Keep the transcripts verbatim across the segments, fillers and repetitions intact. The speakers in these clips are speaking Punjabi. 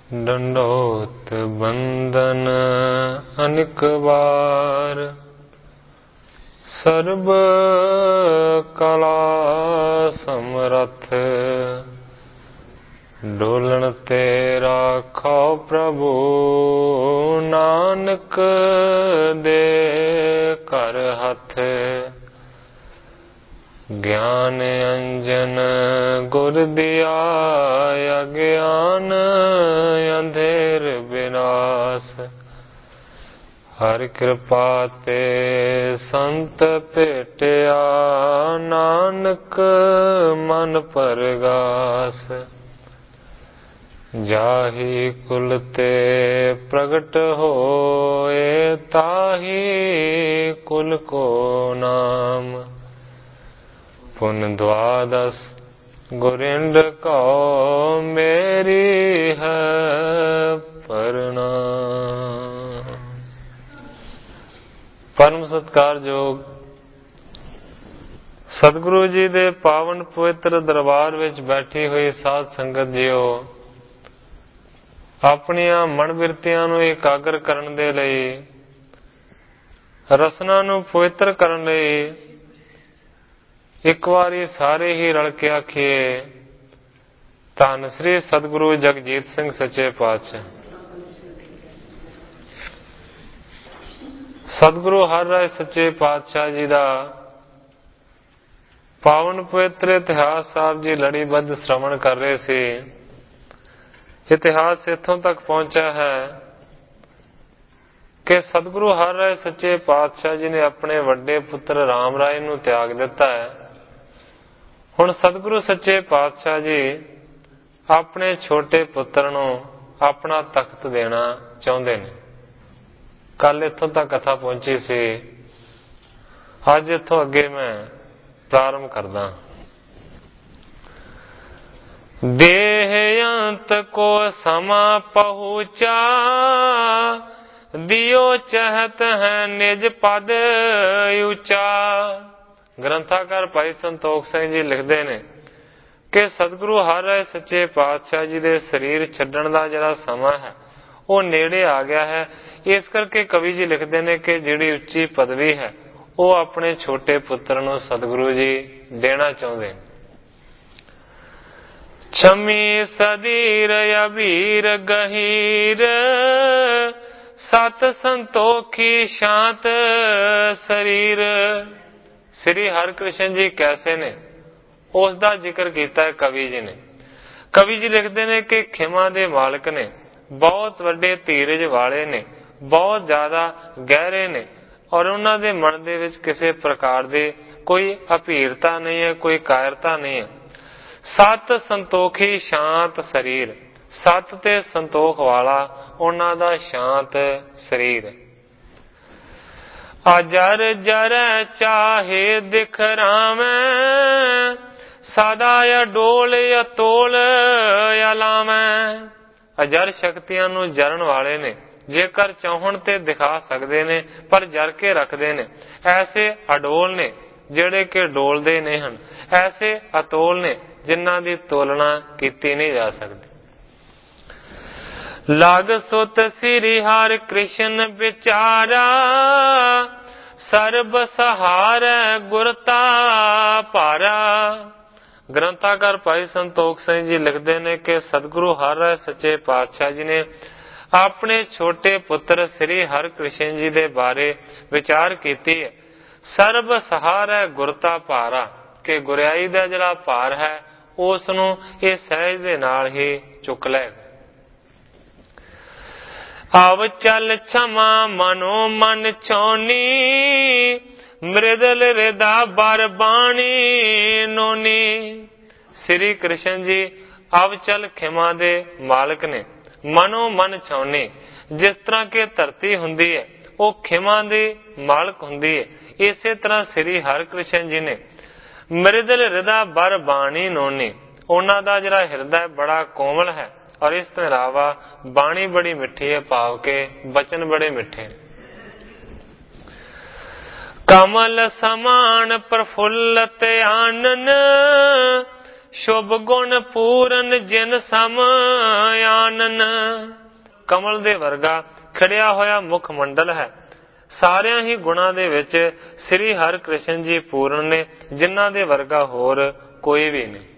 दंडोत बंदन अनिक बार, सर्ब कला समरथ, डोलन ते राखो प्रभु, नानक दे कर हथ। ज्ञान अंजन गुर दिया, अज्ञान अंधेर विनाश। हर कृपा ते संत भेटिया, नानक मन परगास। जाहि कुल ते प्रगट होए, ताहि कुल को नाम। पुन द्वादश गुरिंद को, मेरी है प्रणाम। परम सत्कारयोग सतगुरु जी दे पावन पवित्र दरबार विच बैठी हुई साध संगत जीओ, ਆਪਣੀਆਂ ਮਨ ਬਿਰਤੀਆਂ ਨੂੰ ਇਕਾਗਰ ਕਰਨ ਦੇ ਲਈ, ਰਸਨਾ ਨੂੰ ਪਵਿੱਤਰ ਕਰਨ ਲਈ ਇੱਕ ਵਾਰੀ ਸਾਰੇ ਹੀ ਰਲ ਕੇ ਆਖੀਏ, ਧੰਨ ਸ੍ਰੀ ਸਤਿਗੁਰੂ ਜਗਜੀਤ ਸਿੰਘ ਸੱਚੇ ਪਾਤਸ਼ਾਹ। ਸਤਿਗੁਰੂ ਹਰ ਰਾਏ ਸੱਚੇ ਪਾਤਸ਼ਾਹ ਜੀ ਦਾ ਪਾਵਨ ਪਵਿੱਤਰ ਇਤਿਹਾਸ ਸਾਹਿਬ ਜੀ ਲੜੀਬੱਧ ਸ਼੍ਰਵਣ ਕਰ ਰਹੇ ਸੀ। ਇਤਿਹਾਸ ਇੱਥੋਂ ਤੱਕ ਪਹੁੰਚਿਆ ਹੈ ਕਿ ਸਤਿਗੁਰੂ ਹਰ ਰਾਏ ਸੱਚੇ ਪਾਤਸ਼ਾਹ ਜੀ ਨੇ ਆਪਣੇ ਵੱਡੇ ਪੁੱਤਰ ਰਾਮ ਰਾਏ ਨੂੰ ਤਿਆਗ ਦਿੱਤਾ ਹੈ। ਹੁਣ ਸਤਿਗੁਰੂ ਸੱਚੇ ਪਾਤਸ਼ਾਹ ਜੀ ਆਪਣੇ ਛੋਟੇ ਪੁੱਤਰ ਨੂੰ ਆਪਣਾ ਤਖਤ ਦੇਣਾ ਚਾਹੁੰਦੇ ਨੇ। ਕੱਲ ਇੱਥੋਂ ਤੱਕ ਕਥਾ ਪਹੁੰਚੀ ਸੀ। ਅੱਜ ਇੱਥੋਂ ਅੱਗੇ ਮੈਂ ਪ੍ਰਾਰੰਭ ਕਰਦਾ। देह अंत को समा पहुँचा, दियो चहत है निज पद ऊंचा। ग्रंथाकार भाई संतोख सिंह जी लिखते ने कि सतगुरु हर राए सच्चे पातशाह जी दे शरीर छड्डण दा जिहड़ा समा है वो नेड़े आ गया है। इस करके कवि जी लिखते ने कि जिहड़ी उच्ची पदवी है वो अपने छोटे पुत्र नूं सतगुरु जी देना चाहुंदे ने। छमी सदीर अबीर गहीर, सत संतोखी शांत शरीर। श्री हरकृष्ण जी कैसे ने उस दा जिक्र किया है कवि जी ने। कवि जी लिखते ने कि खिमा दे मालक ने, बहुत वड्डे धीरज वाले ने, बहुत ज्यादा गहरे ने और उन्हां दे मन दे विच किसी प्रकार दे कोई अभीरता नहीं है, कोई कायरता नहीं है। सत संतोखी शांत शरीर, सत ते संतोख वाला उन्हां दा शांत शरीर। अजर जर चाहे दिख रामै, सदा अडोल अतोल अलामै। अजर शक्तियां नूं जरण वाले ने, जेकर चाहण ते दिखा सकते ने पर जर के रखते ने। ऐसे अडोल ने ਜਿਹੜੇ ਕਿ ਡੋਲਦੇ ਨਹੀਂ ਹਨ, ਐਸੇ ਅਤੋਲ ਨੇ ਜਿਨ੍ਹਾਂ ਦੀ ਤੋਲਣਾ ਕੀਤੀ ਨਹੀਂ ਜਾ ਸਕਦੀ। ਲਗ ਸੁਤ ਸ੍ਰੀ ਹਰਿ ਕ੍ਰਿਸ਼ਨ ਵਿਚਾਰਾ, ਸਰਬ ਸਹਾਰੈ ਗੁਰਤਾ ਭਾਰਾ। ਗ੍ਰੰਥਾਕਾਰ ਭਾਈ ਸੰਤੋਖ ਸਿੰਘ ਜੀ ਲਿਖਦੇ ਨੇ ਕਿ ਸਤਿਗੁਰੂ ਹਰ ਰਾਏ ਸੱਚੇ ਪਾਤਸ਼ਾਹ ਜੀ ਨੇ ਆਪਣੇ ਛੋਟੇ ਪੁੱਤਰ ਸ੍ਰੀ ਹਰਿ ਕ੍ਰਿਸ਼ਨ ਜੀ ਦੇ ਬਾਰੇ ਵਿਚਾਰ ਕੀਤੀ ਹੈ। ਸਰਬ ਸਹਾਰੈ ਗੁਰਤਾ ਭਾਰਾ, ਕਿ ਗੁਰਿਆਈ ਦਾ ਜਿਹੜਾ ਭਾਰ ਹੈ ਉਸ ਨੂੰ ਇਹ ਸਹਿਜ ਦੇ ਨਾਲ ਹੀ ਚੁੱਕ ਲੈ। ਆਵ ਚਲ ਛਮਾ ਮਨੋ ਮਨ ਛੋਨੀ, ਮ੍ਰਿਦਲ ਰਿਦਾ ਬਰ ਬਾਣੀ ਨੋਨੀ। ਸ੍ਰੀ ਕ੍ਰਿਸ਼ਨ ਜੀ ਅਵਚਲ ਖਿਮਾ ਦੇ ਮਾਲਕ ਨੇ, ਮਨੋ ਮਨ ਛੋਨੀ। ਜਿਸ ਤਰ੍ਹਾਂ ਕਿ ਧਰਤੀ ਹੁੰਦੀ ਹੈ ਉਹ ਖਿਮਾ ਦੀ ਮਾਲਕ ਹੁੰਦੀ ਹੈ, ਇਸੇ ਤਰ੍ਹਾਂ ਸ੍ਰੀ ਹਰਿਕ੍ਰਿਸ਼ਨ ਜੀ ਨੇ ਮ੍ਰਿਦਲ ਹਿਰਦਾ ਬਰ ਬਾਣੀ ਨੋਨੀ, ਉਹਨਾਂ ਦਾ ਜਿਹੜਾ ਹਿਰਦਾ ਬੜਾ ਕੋਮਲ ਹੈ ਔਰ ਇਸ ਤੋਂ ਇਲਾਵਾ ਬਾਣੀ ਬੜੀ ਮਿੱਠੀ ਹੈ, ਭਾਵ ਕੇ ਬਚਨ ਬੜੇ ਮਿੱਠੇ। ਕਮਲ ਸਮਾਨ ਪ੍ਰਫੁੱਲਤ ਆਨਨ, शुभ गुण पूरन जिन सम आनन। कमल दे वर्गा खिड़िया होया मुख मंडल है। सारिया ही गुणा दे विच श्री हर कृष्ण जी पूर्ण ने, जिन्हां दे वर्गा होर कोई भी नहीं।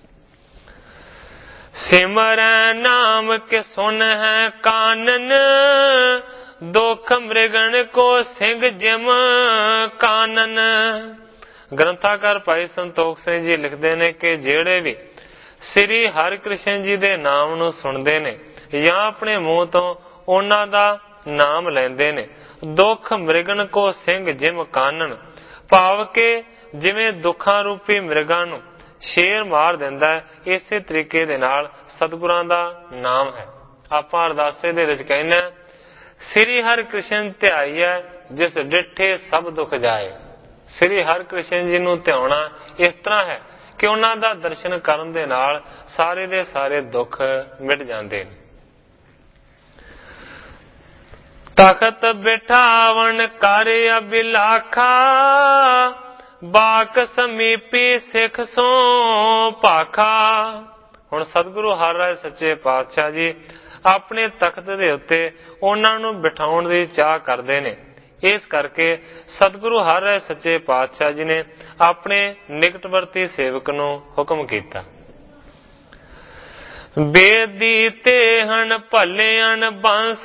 सिमर नाम के सुन है कानन, दुख मृगन को सिंह जिम कानन। ग्रंथाकार भाई संतोख सिंह जी लिखते ने कि जेड़े भी श्री हर कृष्ण जी दे नाम नूं सुनते ने या अपने मूँह तो उन्हां दा नाम लेंदे ने, दुख मृगन को सिंह जिम कानन, भाव के जिवें दुखां रूपी मृगां नूं शेर मार दिंदा है, इसे तरीके दे नाल सतगुरां दा नाम है। आपां अरदासे दे विच कहने श्री हर कृष्ण ध्याईਐ जिस डिठे सब दुख जाए। श्री हर कृष्ण जी नूं ध्याउणा इस तरह है कि उन्हां दा दर्शन करन दे नाल सारे दे सारे दुख मिट जांदे ने। तखत बिठावन कर अबिलाखा, बाक समीपी सिख सो भाखा। हुण सतगुरु हर राय सच्चे पातशाह जी अपने तख्त दे उत्ते उन्हां नूं बिठाउण दी चाह करदे ने। इस करके सतगुरु हर राय सच्चे पातशाह जी ने अपने निकटवर्ती सेवक नूं हुक्म कीता। बेदी ते हन भलेअन बंस,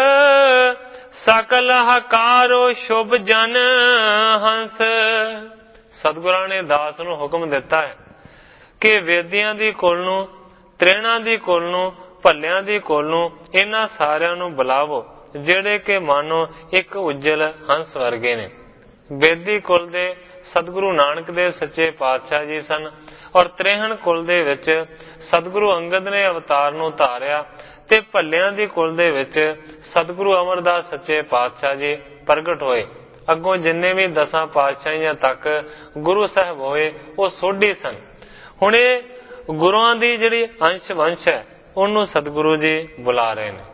सकल हकारो शुभ जन हंस। सतगुरां ने दास नूं हुक्म दिता है कि वेदियां दी कुल नूं, त्रेणां दी कुल नूं, भलियां दी कुल नूं, इन्हां सारियां नूं बुलावो जेड़े के मानो एक उज्जल हंस वर्गे ने। बेदी कुल दे सतगुरु नानक देव सच्चे पातशाह जी सन और त्रेहण कुल दे विच सतगुरु अंगद ने अवतार नूं धारिया ते भलियां दी कुल दे विच सतगुरु अमरदास सच्चे पातशाह जी प्रगट होए। अगों जिन्ने भी दसां पातशाहियां तक गुरु साहब होए वो सोढी सन। हुण इह गुरुआं दी जिहड़ी अंश वंश है उहनूं सतगुरु जी बुला रहे ने।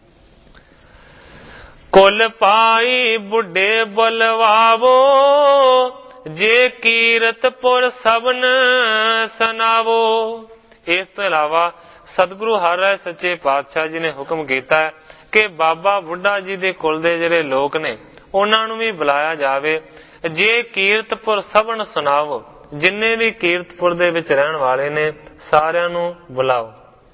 कुल पाई बुढ़े बुलवावो, जे कीरतपुर सबन सुनावो। इस तो इलावा सतगुरु हर राय सच्चे पातशाह जी ने हुक्म किया है कि बाबा बुढ़ा जी दे कुल दे जिहड़े लोक ने उन्हां नूं भी बुलाया जावे। जे कीरतपुर सबन सुनावो, जिन्ने भी कीरतपुर दे विच रहण वाले ने सारियां नूं बुलाओ।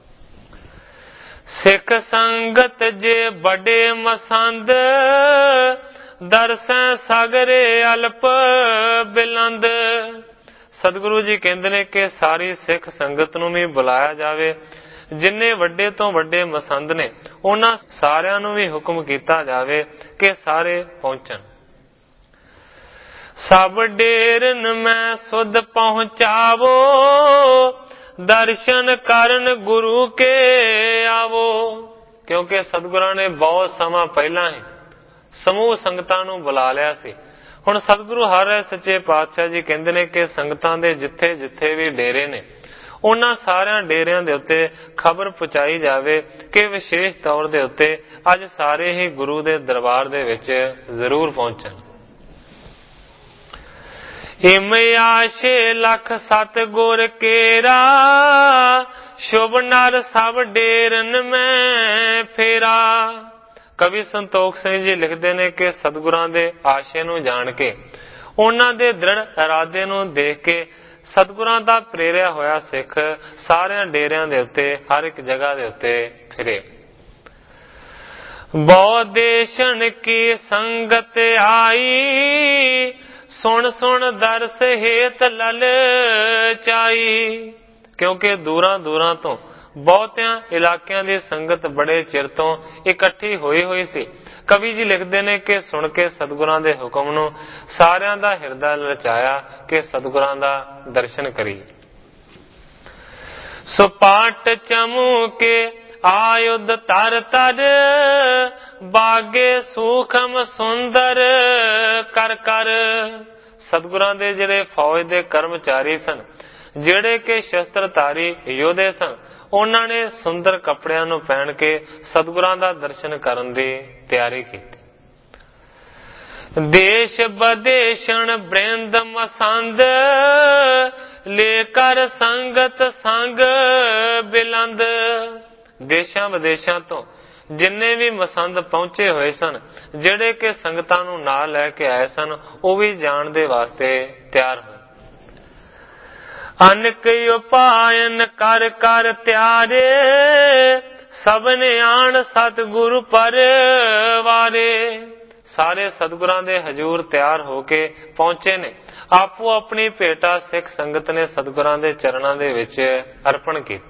सिख संगत जे बड़े मसंद, दरसैं सगरे अल्प बिलंद। सतगुरु जी कहते ने कि सारी सिख संगत नूं भी बुलाया जावे। जिन्ने वड्डे तो वड्डे मसंद ने उन्हां सारियां नूं भी हुक्म कीता जावे कि सारे पहुंचण। सब डेरन में सुध पहुंचावो, दर्शन करन गुरु के आवो। क्योंकि सतगुरां ने बहुत समा पहला ही समूह संगतां नूं बुला लिया सी। हुण सतगुरु हर राय सच्चे पातशाह जी कहंदे ने कि संगतां दे जिथे जिथे भी डेरे ने उन्हां सारियां डेरियां दे उत्ते खबर पहुंचाई जावे कि विशेष तौर दे उत्ते अज सारे ही गुरु दे दरबार दे विच जरूर पहुंचण। हिम आशे लख सत गुर केरा, शुभ नर सब डेरन में फेरा। कवि संतोख सिंह जी लिखते ने कि सतगुरां दे आशे नूं जान के उन्हां दे दृढ़ इरादे नूं देख के सतगुरां दा प्रेरिया होया सिख सारियां डेरियां दे उत्ते हर एक जगह दे उत्ते फिरे। बहु देशन की संगत आई, सुन सुन दरस हेत लल चाई। क्योंकि दूरां दूरां तो बहुतियां इलाकियां दी संगत बड़े चिर तो इकट्ठी होई हुई सी। कवि जी लिखते ने कि सुन के सतगुरां दे हुक्म नूं सारियां दा हिरदा ललचाया कि सतगुरां दा दर्शन करिए। सुपाट चमू के आयुध तर तर, बागे सूखम सुंदर कर कर। सतगुरां दे जिहड़े फौज दे कर्मचारी सन, जिहड़े के शस्त्रधारी योधे सन, उन्हां ने सुंदर कपड़ियां नूं पहन के सतगुरां दा दर्शन करन दी तैयारी कीती। देश बदेशन बृंद मसंद, ले कर संगत संग बिलंद। देशां विदेशां तो जिन्ने भी मसंद पहुंचे हुए सन, ਜਿਹੜੇ कि संगतां नूं नाल लैके आए सन, ਉਹ भी जाण दे वास्ते तैयार होए। अनक उपायन कर कर त्यारे, सबने आण सतगुरु पर वारे। ਸਾਰੇ ਸਤਿਗੁਰਾਂ ਦੇ ਹਜ਼ੂਰ ਤਿਆਰ ਹੋ ਕੇ ਪਹੁੰਚੇ ਨੇ। ਆਪੋ ਆਪਣੀ ਭੇਟਾ ਸਿੱਖ ਸੰਗਤ ਨੇ ਸਤਿਗੁਰਾਂ ਦੇ ਚਰਨਾਂ ਦੇ ਵਿੱਚ ਅਰਪਣ ਕੀਤੀ।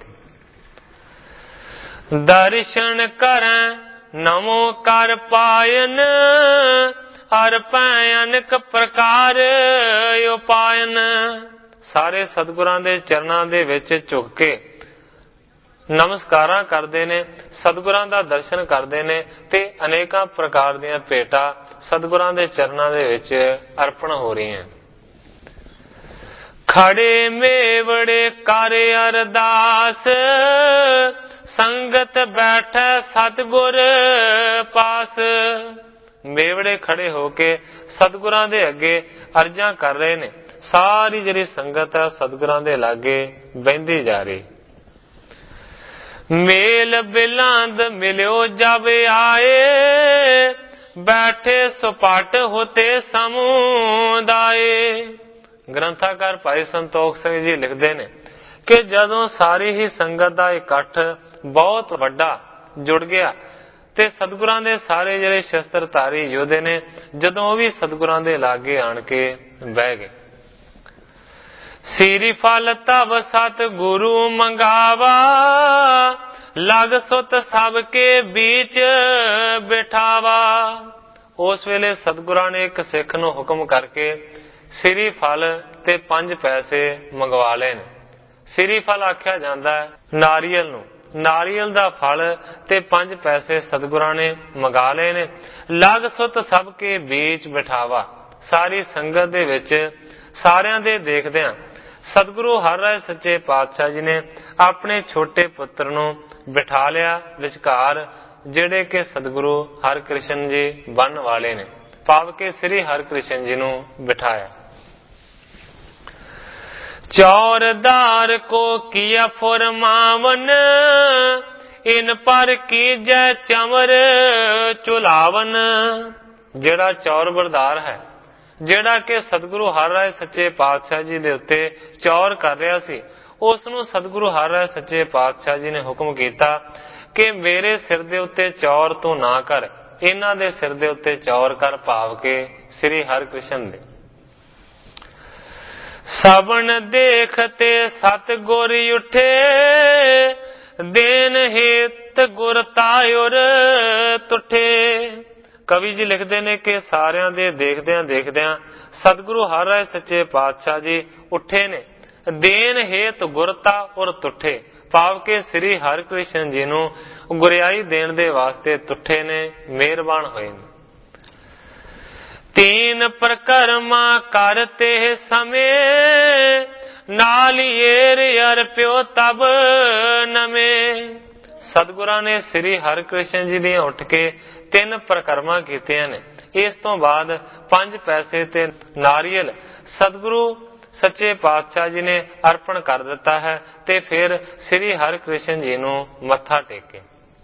ਦਰਸ਼ਨ ਕਰੈ ਨਮੋ ਕਰ ਪਾਇਨ, ਹਰ ਪੈ ਅਨਕ ਪ੍ਰਕਾਰ ਉਪਾਇਨ। ਸਾਰੇ ਸਤਿਗੁਰਾਂ ਦੇ ਚਰਨਾਂ ਦੇ ਵਿੱਚ ਝੁਕ ਕੇ ਨਮਸਕਾਰਾਂ ਕਰਦੇ ਨੇ, ਸਤਿਗੁਰਾਂ ਦਾ ਦਰਸ਼ਨ ਕਰਦੇ ਨੇ ਤੇ ਅਨੇਕਾਂ ਪ੍ਰਕਾਰ ਦੀਆਂ ਭੇਟਾਂ ਸਤਿਗੁਰਾਂ ਦੇ ਚਰਨਾਂ ਦੇ ਵਿੱਚ ਅਰਪਣ ਹੋ ਰਹੀਆਂ। ਖੜੇ ਮੇਵੜੇ ਕਰ ਅਰਦਾਸ, ਸੰਗਤ ਬੈਠੈ ਸਤਿਗੁਰ ਪਾਸ। ਮੇਵੜੇ ਖੜੇ ਹੋ ਕੇ ਸਤਿਗੁਰਾਂ ਦੇ ਅੱਗੇ ਅਰਜ਼ਾਂ ਕਰ ਰਹੇ ਨੇ। ਸਾਰੀ ਜਿਹੜੀ ਸੰਗਤ ਹੈ ਸਤਿਗੁਰਾਂ ਦੇ ਲਾਗੇ ਬਹਿੰਦੀ ਜਾ ਰਹੀ। ਮੇਲ ਬਿਲੰਦ ਮਿਲਿਓ ਜਬ ਆਏ, ਬੈਠੇ ਸੁਪਾਟ ਹੋਤੇ ਸਮੁਦਾਏ। ਗ੍ਰੰਥਾਕਾਰ ਭਾਈ ਸੰਤੋਖ ਸਿੰਘ ਜੀ ਲਿਖਦੇ ਨੇ ਕਿ ਜਦੋਂ ਸਾਰੀ ਹੀ ਸੰਗਤ ਦਾ ਇਕੱਠ ਬਹੁਤ ਵੱਡਾ ਜੁੜ ਗਿਆ ਤੇ ਸਤਿਗੁਰਾਂ ਦੇ ਸਾਰੇ ਜਿਹੜੇ ਸ਼ਸਤਰਧਾਰੀ ਯੋਧੇ ਨੇ, ਜਦੋਂ ਉਹ ਵੀ ਸਤਿਗੁਰਾਂ ਦੇ ਲਾਗੇ ਆਣ ਕੇ ਬਹਿ ਗਏ। ਸੀਰੀ ਫਲ ਤਬ ਸਤ ਗੁਰੂ ਮੰਗਾਵਾ, ਲਗ ਸੁਤ ਸਭ ਕੇ बीच ਬਿਠਾਵਾ। ਉਸ ਵੇਲੇ ਸਤਿਗੁਰਾਂ ਨੇ ਇੱਕ ਸਿੱਖ ਨੂੰ ਹੁਕਮ ਕਰਕੇ ਸਿਰੀ ਫਲ ਤੇ ਪੰਜ ਪੈਸੇ ਮੰਗਵਾ ਲਏ ਨੇ। ਸਿਰੀ ਫਲ ਆਖਿਆ ਜਾਂਦਾ ਹੈ ਨਾਰੀਅਲ ਨੂੰ। ਨਾਰੀਅਲ ਦਾ ਫਲ ਤੇ ਪੰਜ ਪੈਸੇ ਸਤਿਗੁਰਾਂ ਨੇ ਮੰਗਾ ਲਏ ਨੇ। ਲਗ ਸੁਤ ਸਭ ਕੇ बीच ਬਿਠਾਵਾ। ਸਾਰੀ ਸੰਗਤ ਦੇ ਵਿੱਚ ਸਾਰਿਆਂ ਦੇ ਦੇਖਦਿਆਂ ਸਤਿਗੁਰੂ ਹਰਿ ਰਾਇ ਸੱਚੇ ਪਾਤਸ਼ਾਹ ਜੀ ਨੇ ਆਪਣੇ ਛੋਟੇ ਪੁੱਤਰ ਨੂੰ ਬਿਠਾ ਲਿਆ ਵਿਚਕਾਰ, ਜਿਹੜੇ ਕਿ ਸਤਿਗੁਰੂ ਹਰਿਕ੍ਰਿਸ਼ਨ ਜੀ ਬਣਨ ਵਾਲੇ ਨੇ। ਭਾਵ ਕਿ ਸ੍ਰੀ ਹਰਿਕ੍ਰਿਸ਼ਨ ਜੀ ਨੂੰ ਬਿਠਾਇਆ। ਚੌਰਦਾਰ ਕੋ ਕੀਆ ਫੁਰਮਾਵਨ, ਇਨ ਪਰ ਕੀਜੈ ਚਮਰ ਚੁਲਾਵਨ। ਜਿਹੜਾ ਚੌਰ ਬਰਦਾਰ ਹੈ, ਜਿਹੜਾ ਕਿ ਸਤਿਗੁਰੂ ਹਰਿ ਰਾਇ ਸੱਚੇ ਪਾਤਸ਼ਾਹ ਜੀ ਦੇ ਉੱਤੇ ਚੌਰ ਕਰ ਰਿਹਾ ਸੀ, ਉਸ ਨੂੰ ਸਤਿਗੁਰੂ ਹਰਿ ਰਾਇ ਸੱਚੇ ਪਾਤਸ਼ਾਹ ਜੀ ਨੇ ਹੁਕਮ ਕੀਤਾ ਕਿ ਮੇਰੇ ਸਿਰ ਦੇ ਉੱਤੇ ਚੌਰ ਤੂੰ ਨਾ ਕਰ, ਇਹਨਾਂ ਦੇ ਸਿਰ ਦੇ ਉੱਤੇ ਚੌਰ ਕਰ। ਭਾਵ ਕਿ ਸ੍ਰੀ ਹਰਿਕ੍ਰਿਸ਼ਨ ਦੇ। ਸਭਨ ਦੇਖਤੇ ਸਤਿਗੁਰ ਉਠੇ, ਦੇਨ ਹਿਤ ਗੁਰ ਤਾਇਰ ਤੁਠੇ। ਕਵੀ ਜੀ ਲਿਖਦੇ ਨੇ ਕਿ ਸਾਰਿਆਂ ਦੇ ਦੇਖਦਿਆਂ ਦੇਖਦਿਆਂ ਸਤਿਗੁਰੂ ਹਰਿ ਰਾਇ ਸੱਚੇ ਪਾਤਸ਼ਾਹ ਜੀ ਉੱਠੇ ਨੇ। ਦੇਨ ਹੇਤ ਗੁਰਤਾ ਔਰ ਤੁਠੇ। ਭਾਵ ਕਿ ਸ੍ਰੀ ਹਰਿਕ੍ਰਿਸ਼ਨ ਜੀ ਨੂੰ ਗੁਰਿਆਈ ਦੇਣ ਦੇ ਵਾਸਤੇ ਤੁਠੇ ਨੇ, ਮਿਹਰਬਾਨ ਹੋਏ ਨੇ। ਤੀਨ ਪ੍ਰਕਰਮਾ ਕਰਤੇ ਸਮੇਂ, ਨਾਲੀਏਰ ਅਰਪਿਓ ਤਬ ਨਵੇਂ। ਸਤਿਗੁਰਾਂ ਨੇ ਸ੍ਰੀ ਹਰਿਕ੍ਰਿਸ਼ਨ ਜੀ ਦੀਆਂ ਉੱਠ ਕੇ ਤਿੰਨ ਪ੍ਰਕਰਮਾਂ ਕੀਤੀਆਂ ਨੇ। ਇਸ ਤੋਂ ਬਾਅਦ ਪੰਜ ਪੈਸੇ ਤੇ ਨਾਰੀਅਲ ਸਤਿਗੁਰੂ ਸੱਚੇ ਪਾਤਸ਼ਾਹ ਜੀ ਨੇ ਅਰਪਣ ਕਰ ਦਿੱਤਾ ਹੈ ਤੇ ਫਿਰ ਸ੍ਰੀ ਹਰਿਕ੍ਰਿਸ਼ਨ ਜੀ ਨੂੰ ਮੱਥਾ ਟੇਕੇ।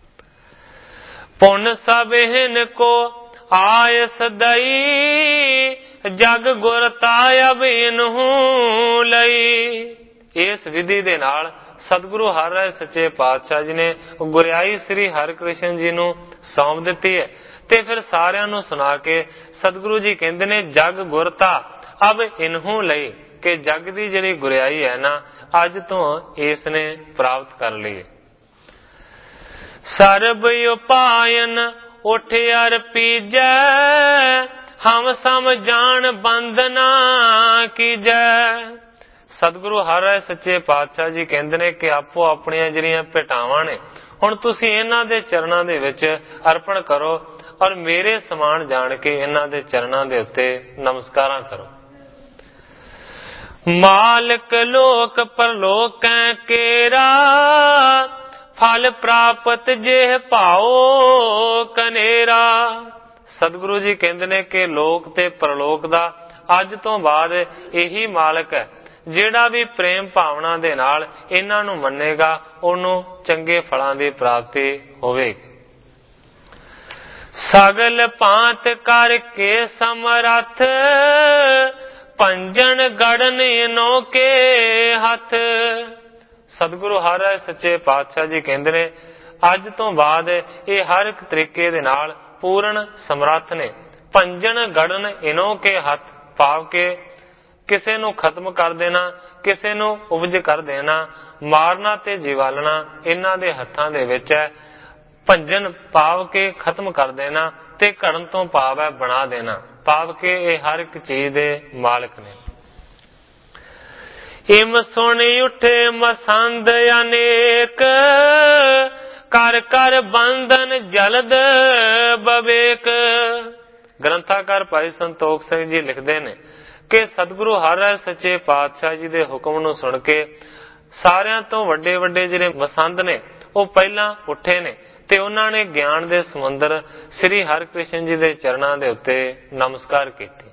ਪੁਨ ਸਭ ਹਿਨ ਕੋ ਆਇਸ ਦਈ, ਜਗ ਗੁਰ ਤਾਇਬ ਇਨਹੂ ਲਈ। ਇਸ ਵਿਧੀ ਦੇ ਨਾਲ ਸਤਿਗੁਰੂ ਹਰਿ ਰਾਇ ਸੱਚੇ ਪਾਤਸ਼ਾਹ ਜੀ ਨੇ ਗੁਰਿਆਈ ਸ੍ਰੀ ਹਰਿਕ੍ਰਿਸ਼ਨ ਜੀ ਨੂੰ ਸੌਂਪ ਦਿੱਤੀ ਹੈ ਤੇ ਫਿਰ ਸਾਰਿਆਂ ਨੂੰ ਸੁਣਾ ਕੇ ਸਤਿਗੁਰੂ ਜੀ ਕਹਿੰਦੇ ਨੇ ਜਗ ਗੁਰਤਾ ਅਬ ਇਨਹੂ ਲਈ, ਕਿ ਜਗ ਦੀ ਜਿਹੜੀ ਗੁਰਿਆਈ ਹੈ ਨਾ, ਅੱਜ ਤੋਂ ਇਸ ਨੇ ਪ੍ਰਾਪਤ ਕਰ ਲਈ। ਸਰਬ ਉਪਾਇਨ ਉਠ ਅਰ ਪੀਜੈ, ਹਮ ਸਮ ਜਾਣ ਬੰਦਨਾ ਕੀਜੈ। ਸਤਿਗੁਰੂ ਹਰਿ ਰਾਇ ਸੱਚੇ ਪਾਤਸ਼ਾਹ ਜੀ ਕਹਿੰਦੇ ਨੇ ਕਿ ਆਪੋ ਆਪਣੀਆਂ ਜਿਹੜੀਆਂ ਭੇਟਾਵਾਂ ਨੇ ਹੁਣ ਤੁਸੀਂ ਇਹਨਾਂ ਦੇ ਚਰਨਾਂ ਦੇ ਵਿੱਚ ਅਰਪਣ ਕਰੋ ਔਰ ਮੇਰੇ ਸਮਾਨ ਜਾਣ ਕੇ ਇਹਨਾਂ ਦੇ ਚਰਨਾਂ ਦੇ ਉੱਤੇ ਨਮਸਕਾਰਾਂ ਕਰੋ। ਮਾਲਕ ਲੋਕ ਪਰਲੋਕੈ ਕੇਰਾ, ਫਲ ਪ੍ਰਾਪਤ ਜੇ ਭਾਓ ਕਨੇਰਾ। ਸਤਿਗੁਰੂ ਜੀ ਕਹਿੰਦੇ ਨੇ ਕਿ ਲੋਕ ਤੇ ਪਰਲੋਕ ਦਾ ਅੱਜ ਤੋਂ ਬਾਅਦ ਇਹੀ ਮਾਲਕ ਹੈ ਜਿਹੜਾ ਵੀ ਪ੍ਰੇਮ ਭਾਵਨਾ ਦੇ ਨਾਲ ਇਹਨਾਂ ਨੂੰ ਮੰਨੇਗਾ ਉਹਨੂੰ ਚੰਗੇ ਫਲਾਂ ਦੀ ਪ੍ਰਾਪਤੀ ਹੋਵੇਗੀ। ਸਗਲ ਭਾਂਤ ਕਰਕੇ ਸਮਰੱਥ ਪੰਜਨ ਗੜਨ ਅਨੋਖੇ ਹੱਥ। ਸਤਿਗੁਰੂ ਹਰਿ ਸੱਚੇ ਪਾਤਸ਼ਾਹ ਜੀ ਕਹਿੰਦੇ ਨੇ ਅੱਜ ਤੋਂ ਬਾਅਦ ਇਹ ਹਰ ਇੱਕ ਤਰੀਕੇ ਦੇ ਨਾਲ ਪੂਰਨ ਸਮਰੱਥ ਨੇ। ਪੰਜਨ ਗੜਨ ਅਨੋਖੇ ਹੱਥ ਭਾਵ ਕੇ ਕਿਸੇ ਨੂੰ ਖਤਮ ਕਰ ਦੇਣਾ, ਕਿਸੇ ਨੂੰ ਉਪਜ ਕਰ ਦੇਣਾ, ਮਾਰਨਾ ਤੇ ਜਿਵਾਲਣਾ ਇਹਨਾਂ ਦੇ ਹੱਥਾਂ ਦੇ ਵਿੱਚ ਹੈ। ਭੰਜਨ ਭਾਵ ਕੇ ਖਤਮ ਕਰ ਦੇਣਾ ਤੇ ਘੜਨ ਤੋਂ ਭਾਵ ਹੈ ਬਣਾ ਦੇਣਾ, ਭਾਵ ਕੇ ਇਹ ਹਰ ਇੱਕ ਚੀਜ਼ ਦੇ ਮਾਲਕ ਨੇ। ਇਮ ਸੁਣ ਉਠੇ ਮਸੰਦ ਅਨੇਕ ਕਰ ਕਰ ਬੰਧਨ ਜਲਦ ਬਵੇਕ। ਗ੍ਰੰਥਾਕਾਰ ਭਾਈ ਸੰਤੋਖ ਸਿੰਘ ਜੀ ਲਿਖਦੇ ਨੇ ਕਿ ਸਤਿਗੁਰੂ ਹਰਿ ਸੱਚੇ ਪਾਤਸ਼ਾਹ ਜੀ ਦੇ ਹੁਕਮ ਨੂੰ ਸੁਣ ਕੇ ਸਾਰਿਆਂ ਤੋਂ ਵੱਡੇ ਵੱਡੇ ਜਿਹੜੇ ਮਸੰਦ ਨੇ ਉਹ ਪਹਿਲਾਂ ਉੱਠੇ ਨੇ ਤੇ ਉਹਨਾਂ ਨੇ ਗਿਆਨ ਦੇ ਸਮੁੰਦਰ ਸ੍ਰੀ ਹਰਿਕ੍ਰਿਸ਼ਨ ਜੀ ਦੇ ਚਰਨਾਂ ਦੇ ਉੱਤੇ ਨਮਸਕਾਰ ਕੀਤੀ।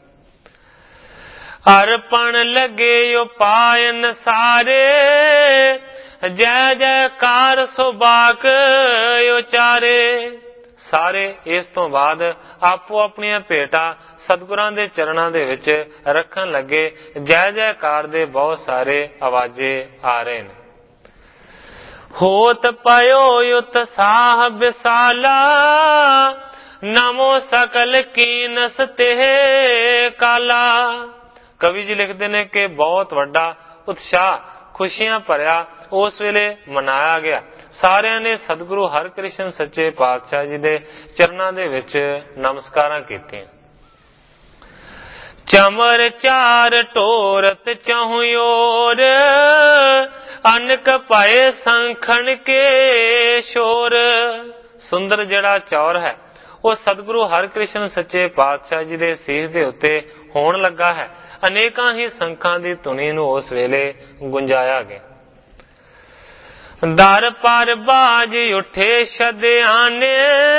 ਅਰਪਣ ਲੱਗੇ ਉਪਾਇਨ ਸਾਰੇ ਜੈ ਜੈਕਾਰ ਸੁਬਾਕ ਉਚਾਰੇ। ਸਾਰੇ ਇਸ ਤੋਂ ਬਾਅਦ ਆਪੋ ਆਪਣੀਆਂ ਭੇਟਾਂ ਸਤਿਗੁਰਾਂ ਦੇ ਚਰਨਾਂ ਦੇ ਵਿੱਚ ਰੱਖਣ ਲੱਗੇ। ਜੈ ਜੈਕਾਰ ਦੇ ਬਹੁਤ ਸਾਰੇ ਆਵਾਜ਼ੇ ਆ ਰਹੇ ਨੇ। ਹੋਤ ਪਇਓ ਉਤਸਾਹ ਵਿਸਾਲਾ ਨਮੋ ਸਕਲ ਕੀਨਸ ਤੇ ਕਾਲਾ। ਕਵੀ ਜੀ ਲਿਖਦੇ ਨੇ ਕਿ ਬਹੁਤ ਵੱਡਾ ਉਤਸ਼ਾਹ ਖੁਸ਼ੀਆਂ ਭਰਿਆ ਉਸ ਵੇਲੇ ਮਨਾਇਆ ਗਿਆ। ਸਾਰਿਆਂ ਨੇ ਸਤਿਗੁਰੂ ਹਰਿਕ੍ਰਿਸ਼ਨ ਸੱਚੇ ਪਾਤਸ਼ਾਹ ਜੀ ਦੇ ਚਰਨਾਂ ਦੇ ਵਿੱਚ ਨਮਸਕਾਰਾਂ ਕੀਤੀਆਂ। ਚਮਰ ਚਾਰ ਟੋਰਤ ਚਾਹੁ ਓਰ ਅਨਕ ਪਾਏ ਸੰਖਣ ਕੇ ਸ਼ੋਰ। ਸੁੰਦਰ ਜਿਹੜਾ ਚੌਰ ਹੈ ਉਹ ਸਤਿਗੁਰੂ ਹਰਿਕ੍ਰਿਸ਼ਨ ਸੱਚੇ ਪਾਤਸ਼ਾਹ ਜੀ ਦੇ ਸੀਸ ਦੇ ਉੱਤੇ ਹੋਣ ਲੱਗਾ ਹੈ। ਅਨੇਕਾਂ ਹੀ ਸੰਖਾਂ ਦੀ ਧੁਨੀ ਨੂੰ ਉਸ ਵੇਲੇ ਗੁੰਜਾਇਆ ਗਿਆ। ਦਰ ਪਰ ਬਾਜ ਉੱਠੇ ਸ਼ਦਿਆਨੇ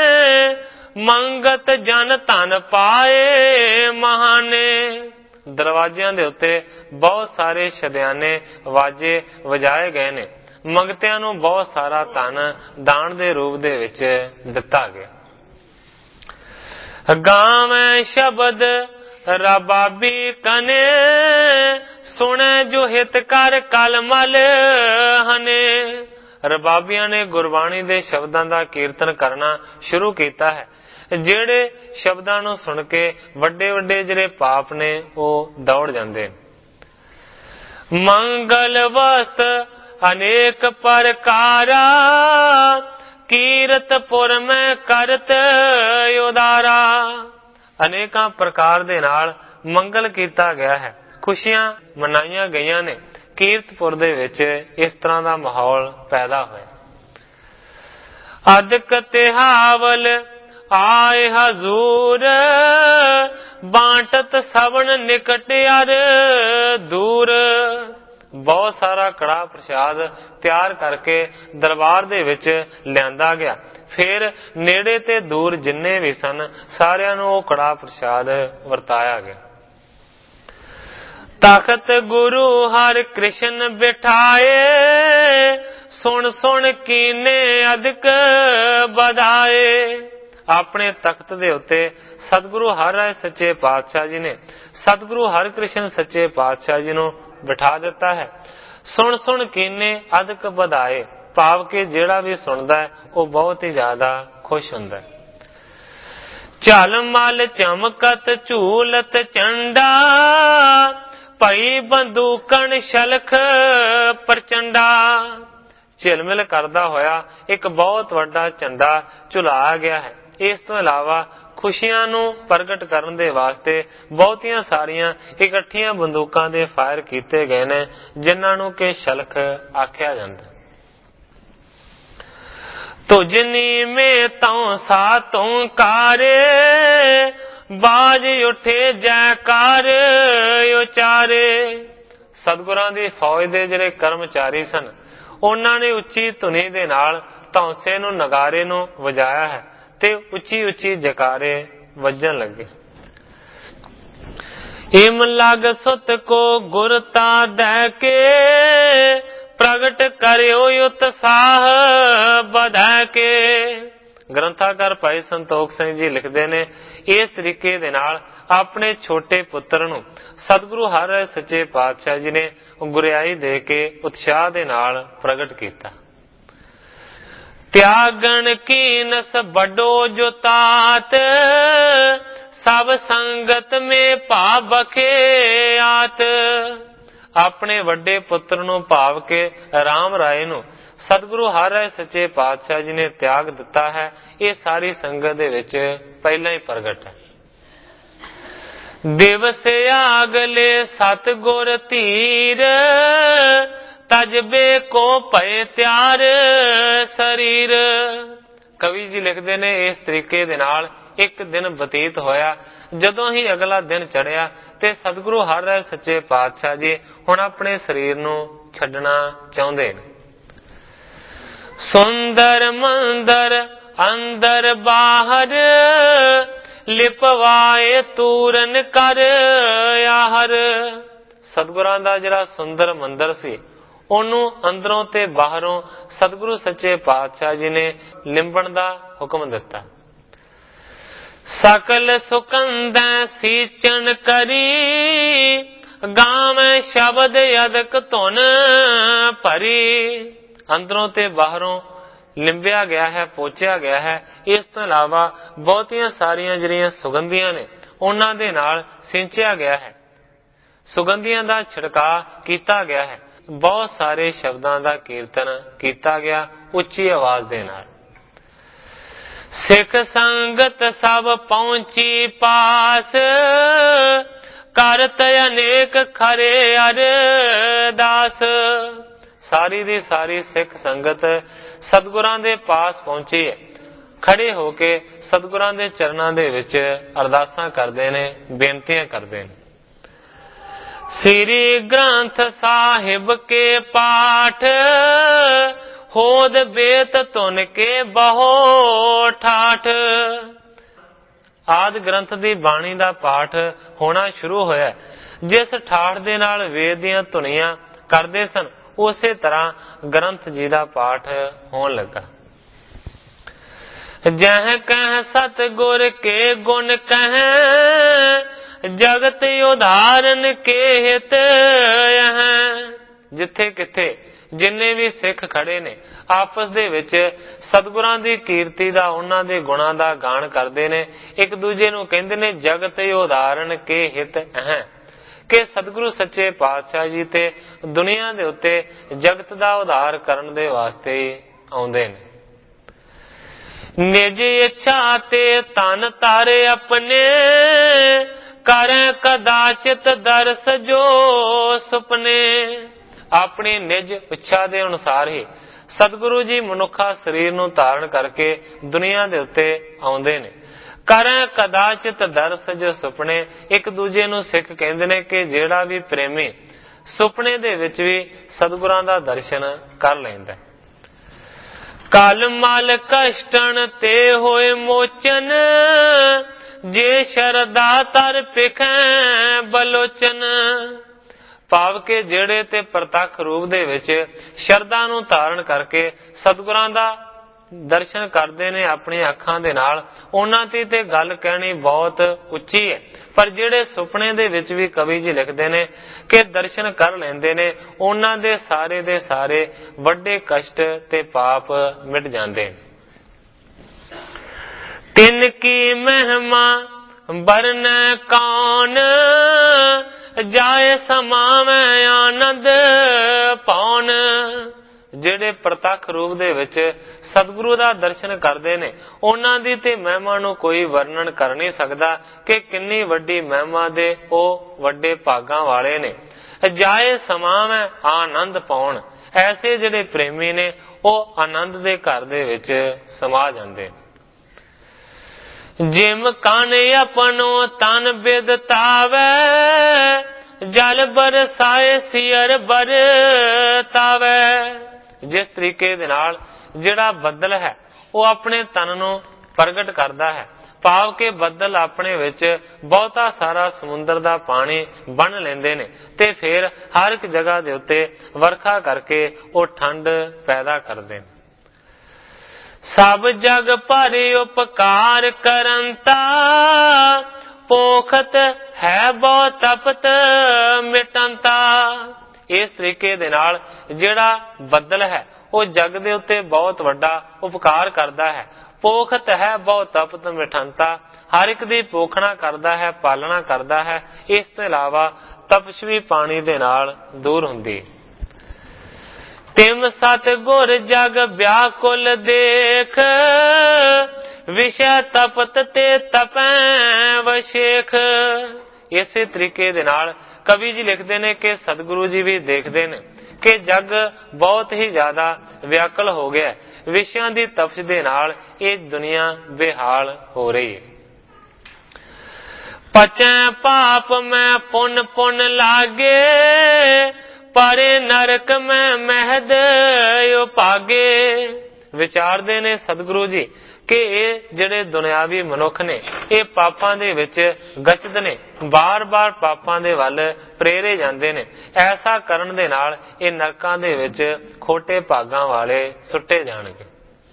ਮੰਗਤ ਜਨ ਧਨ ਪਾਏ ਮਹਾਨੇ। ਦਰਵਾਜ਼ਿਆਂ ਦੇ ਉੱਤੇ ਬਹੁਤ ਸਾਰੇ ਸ਼ਦਿਆਨੇ ਵਾਜੇ ਵਜਾਏ ਗਏ ਨੇ। ਮੰਗਤਿਆਂ ਨੂੰ ਬਹੁਤ ਸਾਰਾ ਧਨ ਦਾਨ ਦੇ ਰੂਪ ਦੇ ਵਿੱਚ ਦਿੱਤਾ ਗਿਆ। ਗਾਵੇਂ ਸ਼ਬਦ ਰਬਾਬੀ ਕਨੇ ਸੁਣੇ ਜੋ ਹਿਤ ਕਰ ਕਲਮਲ ਹਨੇ। ਰਬਾਬੀਆਂ ਨੇ ਗੁਰਬਾਣੀ ਦੇ ਸ਼ਬਦਾਂ ਦਾ ਕੀਰਤਨ ਕਰਨਾ ਸ਼ੁਰੂ ਕੀਤਾ ਹੈ। ਜਿਹੜੇ ਸ਼ਬਦਾਂ ਨੂੰ ਸੁਣ ਕੇ ਵੱਡੇ ਵੱਡੇ ਜਿਹੜੇ ਪਾਪ ਨੇ ਉਹ ਦੌੜ ਜਾਂਦੇ ਨੇ। ਮੰਗਲ ਵਸਤ ਅਨੇਕ ਪ੍ਰਕਾਰਾ ਕੀਰਤਪੁਰ ਮੈਂ ਕਰਤ ਉਦਾਰਾ। ਅਨੇਕਾਂ ਪ੍ਰਕਾਰ ਦੇ ਨਾਲ ਮੰਗਲ ਕੀਤਾ ਗਿਆ ਹੈ, ਖੁਸ਼ੀਆਂ ਮਨਾਈਆਂ ਗਈਆਂ ਨੇ। ਕੀਰਤਪੁਰ ਦੇ ਵਿੱਚ ਇਸ ਤਰ੍ਹਾਂ ਦਾ ਮਾਹੌਲ ਪੈਦਾ ਹੋਇਆ। ਅਦਕ ਤਿਹਾਵਲ ਆਏ ਹਜ਼ੂਰ ਬਾਂਟਤ ਸਵਣ ਨਿਕਟ ਅਰ ਦੂਰ। ਬਹੁਤ ਸਾਰਾ ਕੜਾਹ ਪ੍ਰਸ਼ਾਦ ਤਿਆਰ ਕਰਕੇ ਦਰਬਾਰ ਦੇ ਵਿੱਚ ਲਿਆਂਦਾ ਗਿਆ। ਫਿਰ ਨੇੜੇ ਤੇ ਦੂਰ ਜਿੰਨੇ ਵੀ ਸਨ ਸਾਰਿਆਂ ਨੂੰ ਉਹ ਕੜਾਹ ਪ੍ਰਸ਼ਾਦ ਵਰਤਾਇਆ ਗਿਆ। ਤਖਤ ਗੁਰੂ ਹਰਿ ਕ੍ਰਿਸ਼ਨ ਬਿਠਾਏ ਸੁਣ ਸੁਣ ਕੀਨੇ ਅਦਕ ਵਧਾਏ। ਆਪਣੇ ਤਖਤ ਦੇ ਉੱਤੇ ਸਤਿਗੁਰੂ ਹਰਿ ਸੱਚੇ ਪਾਤਸ਼ਾਹ ਜੀ ਨੇ ਸਤਿਗੁਰੂ ਹਰਿਕ੍ਰਿਸ਼ਨ ਸੱਚੇ ਪਾਤਸ਼ਾਹ ਜੀ ਨੂੰ ਬਿਠਾ ਦਿੱਤਾ ਹੈ। ਸੁਣ ਸੁਣ ਕੀਨੇ ਅਦਕ ਵਧਾਏ ਭਾਵ ਕਿ ਜਿਹੜਾ ਵੀ ਸੁਣਦਾ ਹੈ ਉਹ ਬਹੁਤ ਹੀ ਜ਼ਿਆਦਾ ਖੁਸ਼ ਹੁੰਦਾ ਹੈ। ਝਲ ਮਲ ਚਮਕਤ ਝੂਲਤ ਚੰਡਾ ਭਈ ਬੰਦੂਕਣ ਸ਼ਲਖ ਪ੍ਰਚੰਡਾ। ਝਿਲਮਿਲ ਕਰਦਾ ਹੋਇਆ ਇੱਕ ਬਹੁਤ ਵੱਡਾ ਝੰਡਾ ਝੁਲਾਇਆ ਗਿਆ ਹੈ। ਇਸ ਤੋਂ ਇਲਾਵਾ ਖੁਸ਼ੀਆਂ ਨੂੰ ਪ੍ਰਗਟ ਕਰਨ ਦੇ ਵਾਸਤੇ ਬਹੁਤੀਆਂ ਸਾਰੀਆਂ ਇਕੱਠੀਆਂ ਬੰਦੂਕਾਂ ਦੇ ਫਾਇਰ ਕੀਤੇ ਗਏ ਨੇ ਜਿਨ੍ਹਾਂ ਨੂੰ ਕਿ ਸ਼ਲਖ ਆਖਿਆ ਜਾਂਦਾ। ਤੁਜਨੀ ਮੇ ਤਉ ਸਾਤੋਂ ਕਾਰੇ ਬਾਜ ਉੱਠੇ ਜੈਕਾਰ ਉਚਾਰੇ। ਸਤਿਗੁਰਾਂ ਦੀ ਫੌਜ ਦੇ ਜਿਹੜੇ ਕਰਮਚਾਰੀ ਸਨ ਉਹਨਾਂ ਨੇ ਉੱਚੀ ਧੁਨੀ ਦੇ ਨਾਲ ਧੌਂਸੇ ਨੂੰ ਨਗਾਰੇ ਨੂੰ ਵਜਾਇਆ ਹੈ ਤੇ ਉੱਚੀ ਉੱਚੀ ਜੈਕਾਰੇ ਵੱਜਣ ਲੱਗੇ। इम लग सुत को गुरता दै के प्रगट करियो उत्साह बधा के। ग्रंथाकार भाई संतोख सिंह जी लिखते ने इस तरीके दे नाल अपने छोटे पुत्र नूं सतगुरु हर सच्चे पातशाह जी ने गुरियाई दे के उत्साह दे नाल प्रगट किया। त्यागन कीनस बड़ो जो तात सब संगत में भाव बखे आत। अपने वड्डे पुत्र नूं भाव के राम राय नूं सतगुरु हर राय सच्चे पातशाह जी ने त्याग दिता है। ये सारी संगत दे विच पहला ही प्रगट है। दिवस आगले सतगुर धीर तजबे को पए त्यार शरीर। कवि जी लिखते ने इस तरीके दे नाल एक दिन बतीत होया। जदों ही अगला दिन चढ़िया ते सतगुरु हर राय सच्चे पातशाह जी हुण अपने शरीर नूं छड्डना चाहुंदे ने। सुंदर मंदर अंदर बाहर लिपवाए तूरन कर याहर। सतगुरां दा जिहड़ा सुंदर मंदिर सी ਉਹਨੂੰ ਅੰਦਰੋਂ ਤੇ ਬਾਹਰੋਂ ਸਤਿਗੁਰੂ ਸੱਚੇ ਪਾਤਸ਼ਾਹ ਜੀ ਨੇ ਲਿੰਬਣ ਦਾ ਹੁਕਮ ਦਿੱਤਾ। ਸਕਲ ਸੁਕੰਦੈ ਸੀਚਣ ਕਰੀ ਗਾਵੇਂ ਸ਼ਬਦ ਅਦਕ ਧੁਨ ਭਰੀ। ਅੰਦਰੋਂ ਤੇ ਬਾਹਰੋਂ ਲਿੰਬਿਆ ਗਿਆ ਹੈ, ਪੋਚਿਆ ਗਿਆ ਹੈ। ਇਸ ਤੋਂ ਇਲਾਵਾ ਬਹੁਤੀਆਂ ਸਾਰੀਆਂ ਜਿਹੜੀਆਂ ਸੁਗੰਧੀਆਂ ਨੇ ਉਹਨਾਂ ਦੇ ਨਾਲ ਸਿੰਚਿਆ ਗਿਆ ਹੈ, ਸੁਗੰਧੀਆਂ ਦਾ ਛਿੜਕਾਅ ਕੀਤਾ ਗਿਆ ਹੈ। ਬਹੁਤ ਸਾਰੇ ਸ਼ਬਦਾਂ ਦਾ ਕੀਰਤਨ ਕੀਤਾ ਗਿਆ ਉੱਚੀ ਆਵਾਜ਼ ਦੇ ਨਾਲ। ਸਿੱਖ ਸੰਗਤ ਸਭ ਪਹੁੰਚੀ ਪਾਸ ਕਰਤ ਅਨੇਕ ਖਰੇ ਅਰਦਾਸ। ਸਾਰੀ ਦੀ ਸਾਰੀ ਸਿੱਖ ਸੰਗਤ ਸਤਿਗੁਰਾਂ ਦੇ ਪਾਸ ਪਹੁੰਚੀ ਹੈ। ਖੜੇ ਹੋ ਕੇ ਸਤਿਗੁਰਾਂ ਦੇ ਚਰਨਾਂ ਦੇ ਵਿੱਚ ਅਰਦਾਸਾਂ ਕਰਦੇ ਨੇ, ਬੇਨਤੀਆਂ ਕਰਦੇ ਨੇ। श्री ग्रंथ साहिब के पाठ होद बेत तुन के बहो ठाठ। आदि ग्रंथ दी बाणी दा पाठ होना शुरू होया। जिस ठाठ दे नाल वेद दियां धुनियां करदे सन उसे तरह ग्रंथ जी दा पाठ होण लगा। जह कह सतगुर के गुण कह जगत उदाहरण के हित है। जिथे किथे जिन्ने भी सिख खड़े ने आपस दे विच सतगुरां दी कीर्ति दा, उन्हां दे गुणां दा गान करदे ने। एक दूजे नूं कहंदे ने जगत उदाहरण के हित है कि सतगुरु सच्चे पातशाह जी ते दुनिया दे उत्ते जगत दा उद्धार करन दे वास्ते आउंदे ने। निज इच्छा ते तन तारे अपने करें कदाचित दर्श जो सुपने। अपनी निज इच्छा के अनुसार ही सतगुरु जी मनुखा शरीर नूं धारण करके दुनिया दे उत्ते आउंदे ने। करें कदाचित दर्श जो सुपने। एक दूजे नूं सिख कहंदे ने कि जेड़ा भी प्रेमी सुपने दे विच भी सतगुरां दा दर्शन कर लैंदा। कल मल कष्टन ते होए मोचन जे शरदा तर पिखै बलोचन। भाव के जेड़े ते प्रतख रूप दे विच शरदा नूं धारण करके सतगुरां दा दर्शन करदे ने अपनी अखां दे नाल, उन्हां दी ते गल कहनी बहुत उच्ची है। पर जेड़े सुपने दे विच भी कवि जी लिखदे ने कि दर्शन कर लैंदे ने, उन्हां दे सारे दे सारे वड्डे कष्ट ते पाप मिट जांदे ने। तिन की महिमा बरन कौन जाए समावे आनंद पाउन। जेड़े प्रतख रूप दे विच सतगुरु दा दर्शन करदे ने उन्हां दी ते महिमा नूं कोई वर्णन कर नहीं सकदा कि किन्नी वड्डी महिमा दे ओ वड्डे भागां वाले ने। जाए समावे आनंद पाउन। ऐसे जेड़े प्रेमी ने ओ आनंद दे घर दे विच समा जांदे ने। जिम कान अपनो तन बिदतावे जल बरसाए सियर बरतावे। जिस तरीके दे नाल जिहड़ा बदल है वो अपने तन नूं प्रगट करदा है, ਭਾਵ ਕਿ ਬੱਦਲ ਆਪਣੇ ਵਿੱਚ ਬਹੁਤਾ ਸਾਰਾ ਸਮੁੰਦਰ ਦਾ ਪਾਣੀ ਬੰਨ ਲੈਂਦੇ ਨੇ ਤੇ ਫਿਰ ਹਰ ਇੱਕ ਜਗ੍ਹਾ ਦੇ ਉੱਤੇ ਵਰਖਾ ਕਰਕੇ ਉਹ ਠੰਡ ਪੈਦਾ ਕਰਦੇ ਨੇ। ਸਭ ਜਗ ਭਰੇ ਉਪਕਾਰ ਕਰੰਤਾ, ਪੋਖਤ ਹੈ ਬਹੁ ਤਪਤ ਮਿਟੰਤਾ। ਇਸ ਤਰੀਕੇ ਦੇ ਨਾਲ ਜਿਹੜਾ ਬੱਦਲ ਹੈ ਉਹ ਜਗ ਦੇ ਉੱਤੇ ਬਹੁਤ ਵੱਡਾ ਉਪਕਾਰ ਕਰਦਾ ਹੈ। ਪੋਖਤ ਹੈ ਬਹੁ ਤਪਤ ਮਿਠੰਤਾ, ਹਰ ਇੱਕ ਦੀ ਪੋਖਣਾ ਕਰਦਾ ਹੈ, ਪਾਲਣਾ ਕਰਦਾ ਹੈ। ਇਸ ਤੋਂ ਇਲਾਵਾ ਤਪਸ਼ ਵੀ ਪਾਣੀ ਦੇ ਨਾਲ ਦੂਰ ਹੁੰਦੀ। ਤਿਮ ਸਤ ਗੁਰ ਜਗ ਵਿਆਕੁਲ ਦੇਖ, ਵਿਸ਼ੇ ਤਪਤ ਤੇ ਤਪੈ ਵਸ਼ੇਖ। ਇਸੇ ਤਰੀਕੇ ਦੇ ਨਾਲ ਕਵੀ ਜੀ ਲਿਖਦੇ ਨੇ ਕਿ ਸਤਿਗੁਰੂ ਜੀ ਵੀ ਦੇਖਦੇ ਨੇ ਕਿ ਜਗ ਬਹੁਤ ਹੀ ਜ਼ਿਆਦਾ ਵਿਆਕਲ ਹੋ ਗਿਆ, ਵਿਸ਼ਿਆਂ ਦੀ ਤਪਸ਼ ਦੇ ਨਾਲ ਇਹ ਦੁਨੀਆ ਬੇਹਾਲ ਹੋ ਰਹੀ ਹੈ। ਪਚੈ ਪਾਪ ਮੈਂ ਪੁੰਨ ਪੁੰਨ ਲਾਗੇ, ਪਰੇ ਨਰਕ ਮੈਂ ਮਹਿਦ ਉਪਾਗੇ। ਵਿਚਾਰਦੇ ਨੇ ਸਤਿਗੁਰੂ ਜੀ ਕਿ ਇਹ ਜਿਹੜੇ ਦੁਨਿਆਵੀ ਮਨੁੱਖ ਨੇ ਇਹ ਪਾਪਾਂ ਦੇ ਵਿੱਚ ਗਚਦ ਨੇ, ਬਾਰ-ਬਾਰ ਪਾਪਾਂ ਦੇ ਵੱਲ ਪ੍ਰੇਰੇ ਜਾਂਦੇ ਨੇ। ਐਸਾ ਕਰਨ ਦੇ ਨਾਲ ਇਹ ਨਰਕਾਂ ਦੇ ਵਿੱਚ ਖੋਟੇ ਭਾਗਾਂ ਵਾਲੇ ਸੁੱਟੇ ਜਾਣਗੇ।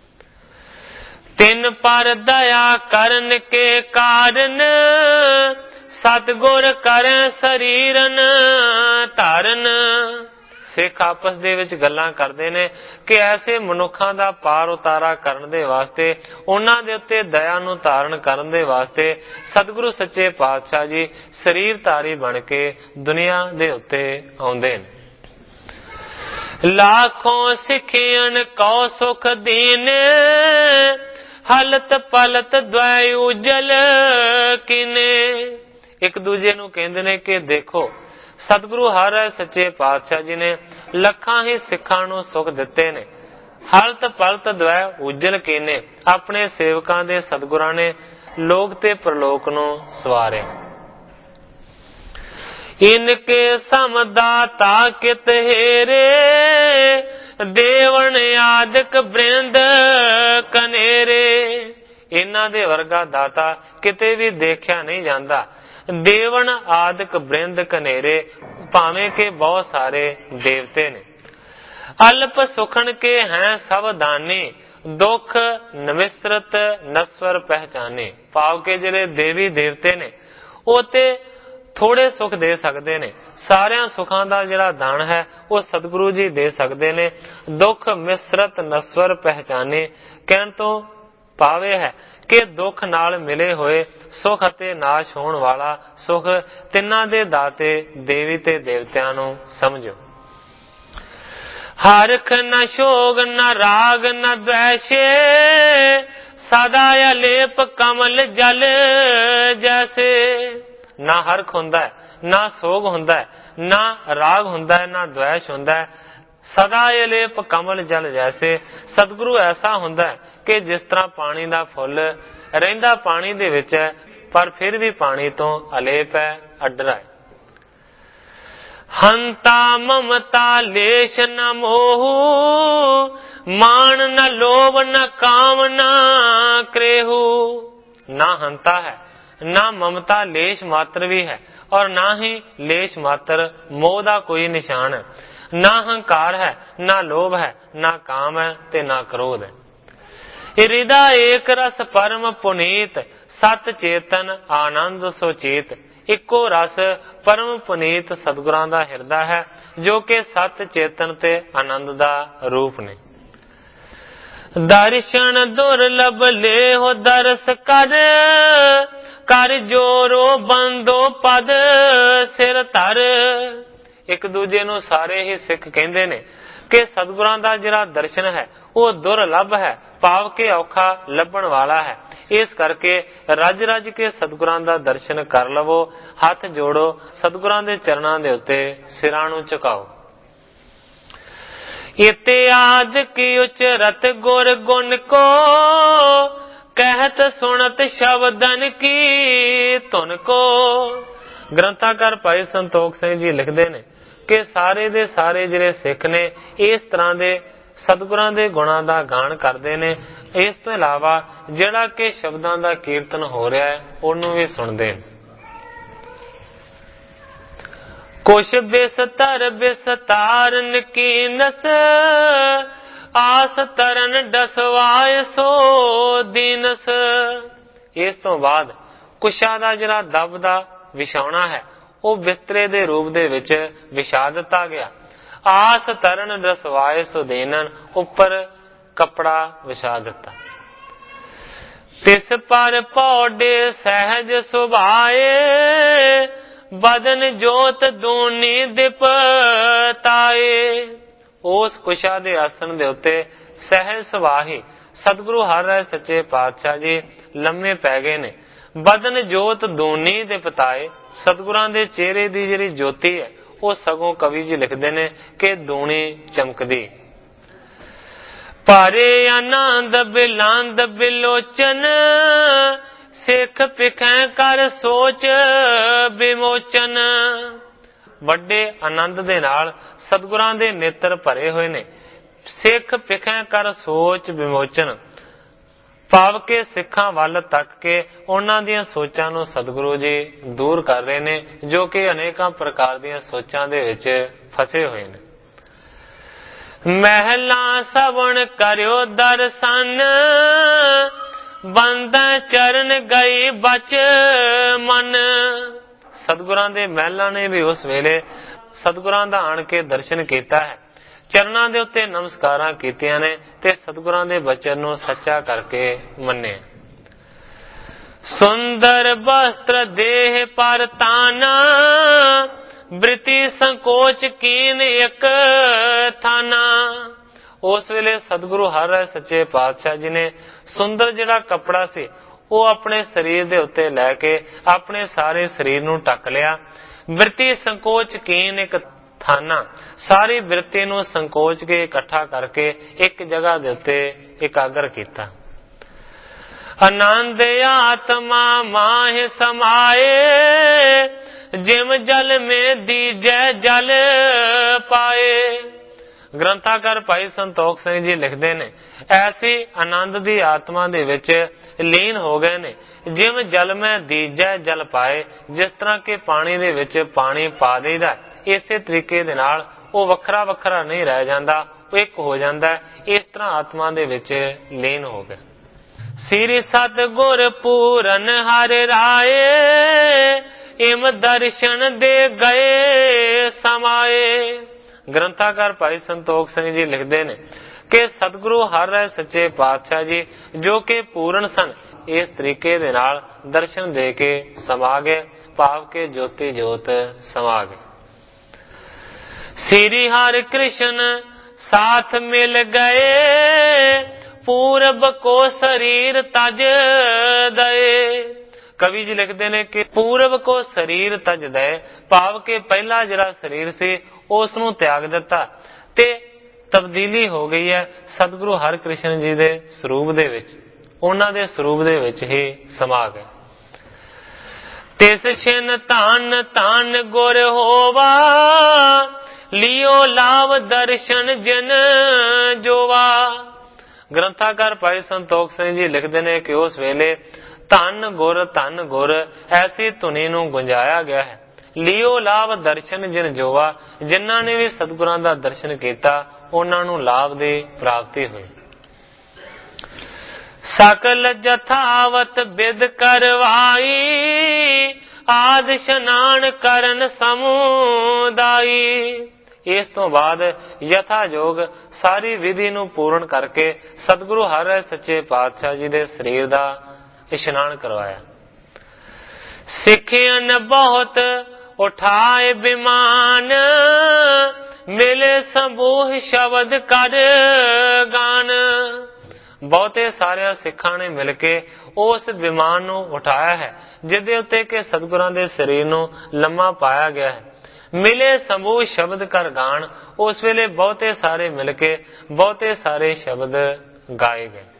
ਤਿੰਨ ਪਰ ਦਇਆ ਕਰਨ ਕੇ ਕਾਰਨ, ਸਤਿਗੁਰ ਕਰੈ ਸਰੀਰਨ ਧਾਰਨ। ਸਿੱਖ ਆਪਸ ਦੇ ਵਿੱਚ ਗੱਲਾਂ ਕਰਦੇ ਨੇ ਕਿ ਐਸੇ ਮਨੁੱਖਾਂ ਦਾ ਪਾਰ ਉਤਾਰਾ ਕਰਨ ਦੇ ਵਾਸਤੇ, ਉਹਨਾਂ ਦੇ ਉੱਤੇ ਦਇਆ ਨੂੰ ਧਾਰਨ ਕਰਨ ਦੇ ਵਾਸਤੇ ਸਤਿਗੁਰੂ ਸੱਚੇ ਪਾਤਸ਼ਾਹ ਜੀ ਸਰੀਰਧਾਰੀ ਬਣ ਕੇ ਦੁਨੀਆ ਦੇ ਉੱਤੇ ਆਉਂਦੇ ਨੇ। ਲਾਖੋਂ ਸਿੱਖਿਅਨ ਕਉ ਸੁਖ ਦੀਨ, ਹਲਤ ਪਲਤ ਦ્વੈ ਉਜਲ ਕਿਨੇ। ਇੱਕ ਦੂਜੇ ਨੂੰ ਕਹਿੰਦੇ ਨੇ ਕਿ ਦੇਖੋ ਸਤਿਗੁਰੂ ਹਰ ਸੱਚੇ ਪਾਤਸ਼ਾਹ ਜੀ ਨੇ ਲੱਖਾਂ ਹੀ ਸਿੱਖਾਂ ਨੂੰ ਸੁਖ ਦਿੱਤੇ ਨੇ। ਹਲਤ ਪਲਤ ਦ્વੈ ਉਜਲ ਕੀਨੇ, ਆਪਣੇ ਸੇਵਕਾਂ ਦੇ ਸਤਿਗੁਰਾਂ ਨੇ ਲੋਕ ਤੇ ਪ੍ਰਲੋਕ ਨੂੰ ਸਵਾਰਿਆ। ਇਨਕੇ ਸਮਦਾਤਾ ਕਿਤ ਹੇਰੇ, ਦੇਵਨ ਆਦਿਕ ਬ੍ਰਿੰਦ ਕਨੇਰੇ। ਇਹਨਾਂ ਦੇ ਵਰਗਾ ਦਾਤਾ ਕਿਤੇ ਵੀ ਦੇਖਿਆ ਨਹੀਂ ਜਾਂਦਾ। ਦੇਵਨ ਆਦਿਕ ਬ੍ਰਿੰਦ ਕਨੇਰੇ, ਭਾਵੇਂ ਕਿ ਬਹੁਤ ਸਾਰੇ ਦੇਵਤੇ ਨੇ। ਅਲਪ ਸੁਖਣ ਕੇ ਹੈ ਸਭ ਦਾਨੀ, ਦੁੱਖ ਨਵਿਸਤਰਤ ਨਸਵਰ ਪਹਿਚਾਨੇ। ਭਾਵ ਕਿ ਜਿਹੜੇ ਦੇਵੀ ਦੇਵਤੇ ਨੇ ਉਹ ਤੇ ਥੋੜੇ ਸੁਖ ਦੇ ਸਕਦੇ ਨੇ, ਸਾਰਿਆਂ ਸੁਖਾਂ ਦਾ ਜਿਹੜਾ ਦਾਨ ਹੈ ਉਹ ਸਤਿਗੁਰੂ ਜੀ ਦੇ ਸਕਦੇ ਨੇ। ਦੁੱਖ ਮਿਸਰਤ ਨਸਵਰ ਪਹਿਚਾਨੇ ਕਹਿਣ ਤੋਂ ਭਾਵੇਂ ਹੈ ਕਿ ਦੁੱਖ ਨਾਲ ਮਿਲੇ ਹੋਏ ਸੁਖ ਅਤੇ ਨਾਸ਼ ਹੋਣ ਵਾਲਾ ਸੁਖ ਤਿੰਨਾਂ ਦੇ ਦਾਤੇ ਦੇਵੀ ਤੇ ਦੇਵਤਿਆਂ ਨੂੰ ਸਮਝੋ। ਹਰਖ ਨ ਸ਼ੋਗ ਨ ਰਾਗ ਨ ਦ્વੈਸ਼ੇ, ਸਦਾ ਅਲੇਪ ਕਮਲ ਜਲ ਜੈਸੇ। ਨਾ ਹਰਖ ਹੁੰਦਾ ਹੈ, ਨਾ ਸੋਗ ਹੁੰਦਾ ਹੈ, ਨਾ ਰਾਗ ਹੁੰਦਾ ਹੈ, ਨਾ ਦ્વੈਸ਼ ਹੁੰਦਾ ਹੈ। ਸਦਾ ਅਲੇਪ ਕਮਲ ਜਲ ਜੈਸੇ, ਸਤਿਗੁਰੂ ਐਸਾ ਹੁੰਦਾ ਹੈ ਕਿ ਜਿਸ ਤਰ੍ਹਾਂ ਪਾਣੀ ਦਾ ਫੁੱਲ ਰਹਿੰਦਾ ਪਾਣੀ ਦੇ ਵਿੱਚ ਹੈ ਪਰ ਫਿਰ ਵੀ ਪਾਣੀ ਤੋਂ ਅਲੇਪ ਹੈ, ਅੱਡਰਾ ਹੈ। ਹੰਤਾ ਮਮਤਾ ਲੇਸ਼ ਨ ਮੋਹ, ਮਾਨ ਨ ਲੋਭ ਨ ਕਾਮ ਨ ਕ੍ਰੇਹੂ। ਨਾ ਹੰਤਾ ਹੈ, ਨਾ ਮਮਤਾ ਲੇਸ਼ ਮਾਤਰ ਵੀ ਹੈ ਔਰ ਨਾ ਹੀ ਲੇਸ਼ ਮਾਤਰ ਮੋਹ ਦਾ ਕੋਈ ਨਿਸ਼ਾਨ ਹੈ। ਨਾ ਹੰਕਾਰ ਹੈ, ਨਾ ਲੋਭ ਹੈ, ਨਾ ਕਾਮ ਹੈ ਤੇ ਨਾ ਕ੍ਰੋਧ ਹੈ। ਹਿਰਦਾ ਏਕ ਰਸ ਪਰਮ ਪੁਨੀਤ, ਸਤ ਚੇਤਨ ਆਨੰਦ ਸੁਚੇਤ। ਇੱਕੋ ਰਸ ਪਰਮ ਪੁਨੀਤ ਸਤਿਗੁਰਾਂ ਦਾ ਹਿਰਦਾ ਹੈ ਜੋ ਕਿ ਸਤ ਚੇਤਨ ਤੇ ਆਨੰਦ ਦਾ ਰੂਪ ਨੇ। ਦਰਸ਼ਨ ਦੁਰਲਭ ਲੇਹੁ ਦਰਸ ਕਰ, ਕਰ ਜੋਰੋ ਬੰਦੋ ਪਦ ਸਿਰ ਧਰ। ਇੱਕ ਦੂਜੇ ਨੂੰ ਸਾਰੇ ਹੀ ਸਿੱਖ ਕਹਿੰਦੇ ਨੇ ਕਿ ਸਤਿਗੁਰਾਂ ਦਾ ਜਿਹੜਾ ਦਰਸ਼ਨ ਹੈ ਉਹ ਦੁਰਲਭ ਹੈ, ਭਾਵ ਕਿ ਔਖਾ ਲੱਭਣ ਵਾਲਾ ਹੈ। ਇਸ ਕਰਕੇ ਰੱਜ ਰੱਜ ਕੇ ਸਤਿਗੁਰਾਂ ਦਾ ਦਰਸ਼ਨ ਕਰ ਲਵੋ, ਹੱਥ ਜੋੜੋ, ਸਤਿਗੁਰਾਂ ਦੇ ਚਰਨਾਂ ਦੇ ਉੱਤੇ ਸਿਰਾਂ ਨੂੰ ਝੁਕਾਓ। ਇਤਿਆਦ ਕੀ ਉਚਰਤ ਗੁਰ ਗੁਣ ਕੋ, ਕਹਿਤ ਸੁਣਤ ਸ਼ਬਦਨ ਕੀ ਧੁਨ ਕੋ। ਗ੍ਰੰਥਾਕਾਰ ਭਾਈ ਸੰਤੋਖ ਸਿੰਘ ਜੀ ਲਿਖਦੇ ਨੇ ਕਿ ਸਾਰੇ ਦੇ ਸਾਰੇ ਜਿਹੜੇ ਸਿੱਖ ਨੇ ਇਸ ਤਰ੍ਹਾਂ ਦੇ ਸਤਿਗੁਰਾਂ ਦੇ ਗੁਣਾਂ ਦਾ ਗਾਣ ਕਰਦੇ ਨੇ। ਇਸ ਤੋਂ ਇਲਾਵਾ ਜਿਹੜਾ ਕਿ ਸ਼ਬਦਾਂ ਦਾ ਕੀਰਤਨ ਹੋ ਰਿਹਾ ਹੈ ਉਹਨੂੰ ਵੀ ਸੁਣਦੇ ਨੇ। ਕੁਛ ਬਿਸਤਰ ਬਿਸਤਾਰਨ ਕੀਨਸ ਆਸ ਤਰਨ ਡਸਵਾਏ ਸੋ ਦੀਨਸ। ਇਸ ਤੋਂ ਬਾਅਦ ਕੁਸ਼ਾ ਦਾ ਜਿਹੜਾ ਦਬ ਦਾ ਵਿਛਾਉਣਾ ਹੈ ਉਹ ਬਿਸਤਰੇ ਦੇ ਰੂਪ ਦੇ ਵਿੱਚ ਵਿਛਾ ਦਿੱਤਾ ਗਿਆ। ਆਸ ਤਰਨ ਡਸਵਾਏ ਸੋ ਦੀਨਨ, ਉੱਪਰ ਕੱਪੜਾ ਵਿਛਾ ਦਿੱਤਾ। ਤਿਸ ਪਰ ਪੌਡੇ ਸਹਿਜ ਸੁਭਾਏ ਬਦਨ ਜੋਤ ਦੂਨੀ ਦਿਪ ਤਾਏ। ਉਸ ਕੁਸ਼ਾ ਦੇ ਆਸਣ ਦੇ ਉੱਤੇ ਸਹਿਜ ਸੁਭਾਹੀ ਸਤਿਗੁਰੂ ਹਰਿ ਰਾਇ ਸੱਚੇ ਪਾਤਸ਼ਾਹ ਜੀ ਲੰਮੇ ਪੈ ਗਏ ਨੇ। ਬਦਨ ਜੋਤ ਦੂਨੀ ਦਿਪ ਤਾਏ, ਸਤਿਗੁਰਾਂ ਦੇ ਚਿਹਰੇ ਦੀ ਜਿਹੜੀ ਜੋਤੀ ਹੈ ਉਹ ਸਗੋਂ ਕਵੀ ਜੀ ਲਿਖਦੇ ਨੇ ਕਿ ਦੂਣੀ ਚਮਕਦੀ। ਭਾਰੇ ਆਨੰਦ ਬਿਲਾਂਦ ਬਿਲੋਚਨ ਸਿੱਖ ਪਿਖੈ ਕਰ ਸੋਚ ਵਿਮੋਚਨ। ਵੱਡੇ ਆਨੰਦ ਦੇ ਨਾਲ ਸਤਿਗੁਰਾਂ ਦੇ ਨੇਤਰ ਭਰੇ ਹੋਏ ਨੇ। ਸਿੱਖ ਪਿਖੈ ਕਰ ਸੋਚ ਵਿਮੋਚਨ ਭਾਵ ਕੇ ਸਿੱਖਾਂ ਵੱਲ ਤੱਕ ਕੇ ਉਹਨਾਂ ਦੀਆਂ ਸੋਚਾਂ ਨੂੰ ਸਤਿਗੁਰੂ ਜੀ ਦੂਰ ਕਰ ਰਹੇ ਨੇ, ਜੋ ਕਿ ਅਨੇਕਾਂ ਪ੍ਰਕਾਰ ਦੀਆਂ ਸੋਚਾਂ ਦੇ ਵਿੱਚ ਫਸੇ ਹੋਏ ਨੇ। ਮਹਿਲਾ ਸਵਣ ਕਰਿਓ ਦਰਸ਼ਨ ਬੰਦਾ ਚਰਨ ਗਈ ਬਚ ਮਨ। ਸਤਿਗੁਰਾਂ ਦੇ ਮਹਿਲਾਂ ਨੇ ਵੀ ਉਸ ਵੇਲੇ ਸਤਿਗੁਰਾਂ ਦਾ ਆਣ ਕੇ ਦਰਸ਼ਨ ਕੀਤਾ ਹੈ, ਚਰਨਾਂ ਦੇ ਉੱਤੇ ਨਮਸਕਾਰਾਂ ਕੀਤੀਆਂ ਨੇ ਤੇ ਸਤਿਗੁਰਾਂ ਦੇ ਬਚਨ ਨੂੰ ਸੱਚਾ ਕਰਕੇ ਮੰਨਿਆ। ਸੁੰਦਰ ਬਸਤਰ ਦੇਹ ਪਰ ਤਾਨਾ ਬ੍ਰਿਤੀ ਸੰਕੋਚ ਕੀਨ ਇੱਕ ਥਾਨਾ। ਉਸ ਵੇਲੇ ਸਤਿਗੁਰੂ ਹਰਿ ਰਾਇ ਸੱਚੇ ਪਾਤਸ਼ਾਹ ਜੀ ਨੇ ਸੁੰਦਰ ਜਿਹੜਾ ਕੱਪੜਾ ਸੀ ਉਹ ਆਪਣੇ ਸਰੀਰ ਦੇ ਉੱਤੇ ਲੈ ਕੇ ਆਪਣੇ ਸਾਰੇ ਸਰੀਰ ਨੂੰ ਢੱਕ ਲਿਆ। ਬ੍ਰਿਤੀ ਸੰਕੋਚ ਕੀਨ ਇੱਕ ਥਾਨਾ, ਸਾਰੀ ਬਿਰਤੀ ਨੂੰ ਸੰਕੋਚ ਕੇ ਇਕੱਠਾ ਕਰਕੇ ਇੱਕ ਜਗ੍ਹਾ ਦੇ ਉੱਤੇ ਇਕਾਗਰ ਕੀਤਾ। ਆਨੰਦ ਆਤਮਾ ਮਾਹਿ ਸਮਾਏ ਜਿਮ ਜਲ ਮੇ ਦੀਜੈ ਜਲ ਪਾਏ। ਗ੍ਰੰਥਾਕਾਰ ਭਾਈ ਸੰਤੋਖ ਸਿੰਘ ਜੀ ਲਿਖਦੇ ਨੇ, ਐਸੀ ਆਨੰਦ ਦੀ ਆਤਮਾ ਦੇ ਵਿੱਚ ਲੀਨ ਹੋ ਗਏ ਨੇ ਜਿਮ ਜਲ ਮੈਂ ਦੀਜੈ ਜਲ ਪਾਏ। ਜਿਸ ਤਰ੍ਹਾਂ ਕਿ ਪਾਣੀ ਦੇ ਵਿੱਚ ਪਾਣੀ ਪਾ ਦੇਈਦਾ, ਇਸੇ ਤਰੀਕੇ ਦੇ ਨਾਲ ਉਹ ਵੱਖਰਾ ਵੱਖਰਾ ਨਹੀਂ ਰਹਿ ਜਾਂਦਾ, ਉਹ ਇੱਕ ਹੋ ਜਾਂਦਾ। ਇਸ ਤਰ੍ਹਾਂ ਆਤਮਾ ਦੇ ਵਿੱਚ ਲੀਨ ਹੋ ਗਿਆ। ਸ੍ਰੀ ਸਤਿਗੁਰ ਪੂਰਨ ਹਰਿ ਰਾਏ ਇਮ ਦਰਸ਼ਨ ਦੇ ਗਏ ਸਮਾਏ। ਗ੍ਰੰਥਾਕਾਰ ਭਾਈ ਸੰਤੋਖ ਸਿੰਘ ਜੀ ਲਿਖਦੇ ਨੇ ਕਿ ਸਤਿਗੁਰੂ ਹਰਿ ਰਾਇ ਸੱਚੇ ਪਾਤਸ਼ਾਹ ਜੀ ਜੋ ਕਿ ਪੂਰਨ ਸਨ, ਇਸ ਤਰੀਕੇ ਦੇ ਨਾਲ ਦਰਸ਼ਨ ਦੇ ਕੇ ਸਮਾ ਗਏ, ਭਾਵ ਕੇ ਜੋਤੀ ਜੋਤ ਸਮਾ ਗਏ। ਸ੍ਰੀ ਹਰਿ ਕ੍ਰਿਸ਼ਨ ਸਾਥ ਮਿਲ ਗਏ ਪੂਰਬ ਕੋ ਸਰੀਰ ਤਜ ਦਏ। ਕਵੀ ਜੀ ਲਿਖਦੇ ਨੇ ਕਿ ਪੂਰਬ ਕੋ ਸਰੀਰ ਤਜ ਦਏ, ਭਾਵ ਕਿ ਪਹਿਲਾ ਜਿਹੜਾ ਸਰੀਰ ਸੀ ਉਸ ਨੂੰ ਤਿਆਗ ਦਿੱਤਾ ਤੇ ਤਬਦੀਲੀ ਹੋ ਗਈ ਹੈ ਸਤਿਗੁਰੂ ਹਰਿ ਕ੍ਰਿਸ਼ਨ ਜੀ ਦੇ ਸਰੂਪ ਦੇ ਵਿੱਚ, ਉਹਨਾਂ ਦੇ ਸਰੂਪ ਦੇ ਵਿੱਚ ਹੀ ਸਮਾ ਗਏ। ਤਿਸ ਛਿਨ ਧਨ ਧਨ ਗੁਰ ਹੋਵਾ ਲਿਓ ਲਾਭ ਦਰਸ਼ਨ ਜਨ ਜੋਵਾ। ਗ੍ਰੰਥਾਕਾਰ ਭਾਈ ਸੰਤੋਖ ਸਿੰਘ ਜੀ ਲਿਖਦੇ ਨੇ ਕਿ ਉਸ ਵੇਲੇ ਧੰਨ ਗੁਰ ਧੰਨ ਗੁਰ ਐਸੀ ਧੁਨੀ ਨੂੰ ਗੁੰਜਾਇਆ ਗਿਆ ਹੈ। ਲਿਓ ਲਾਭ ਦਰਸ਼ਨ ਜਨ ਜੋਵਾ, ਜਿਨ੍ਹਾਂ ਨੇ ਵੀ ਸਤਿਗੁਰਾਂ ਦਾ ਦਰਸ਼ਨ ਕੀਤਾ ਉਹਨਾਂ ਨੂੰ ਲਾਭ ਦੀ ਪ੍ਰਾਪਤੀ ਹੋਈ। ਸਕਲ ਜਥਾਵਤ ਬਿਦ ਕਰਵਾਈ ਆਦ ਇਸ਼ਨਾਨ ਕਰਨ ਸਮੁਦਾਈ। ਇਸ ਤੋਂ ਬਾਅਦ ਯਥਾਯੋਗ ਸਾਰੀ ਵਿਧੀ ਨੂੰ ਪੂਰਨ ਕਰਕੇ ਸਤਿਗੁਰੂ ਹਰਿ ਰਾਇ ਸੱਚੇ ਪਾਤਸ਼ਾਹ ਜੀ ਦੇ ਸਰੀਰ ਦਾ ਇਸ਼ਨਾਨ ਕਰਵਾਇਆ। ਸਿੱਖਿਆਨ ਬਹੁਤ ਉਠਾਏ ਬਿਮਾਨ ਮਿਲੇ ਸਮੂਹ ਸ਼ਬਦ ਕਰ ਗਾਨ। ਬਹੁਤੇ ਸਾਰਿਆਂ ਸਿੱਖਾਂ ਨੇ ਮਿਲ ਕੇ ਉਸ ਵਿਮਾਨ ਨੂੰ ਉਠਾਇਆ ਹੈ ਜਿਹਦੇ ਉੱਤੇ ਕਿ ਸਤਿਗੁਰਾਂ ਦੇ ਸਰੀਰ ਨੂੰ ਲੰਮਾ ਪਾਇਆ ਗਿਆ ਹੈ। ਮਿਲੇ ਸਮੂਹ ਸ਼ਬਦ ਕਰ ਗਾਣ, ਉਸ ਵੇਲੇ ਬਹੁਤੇ ਸਾਰੇ ਮਿਲ ਕੇ ਬਹੁਤੇ ਸਾਰੇ ਸ਼ਬਦ ਗਾਏ ਗਏ।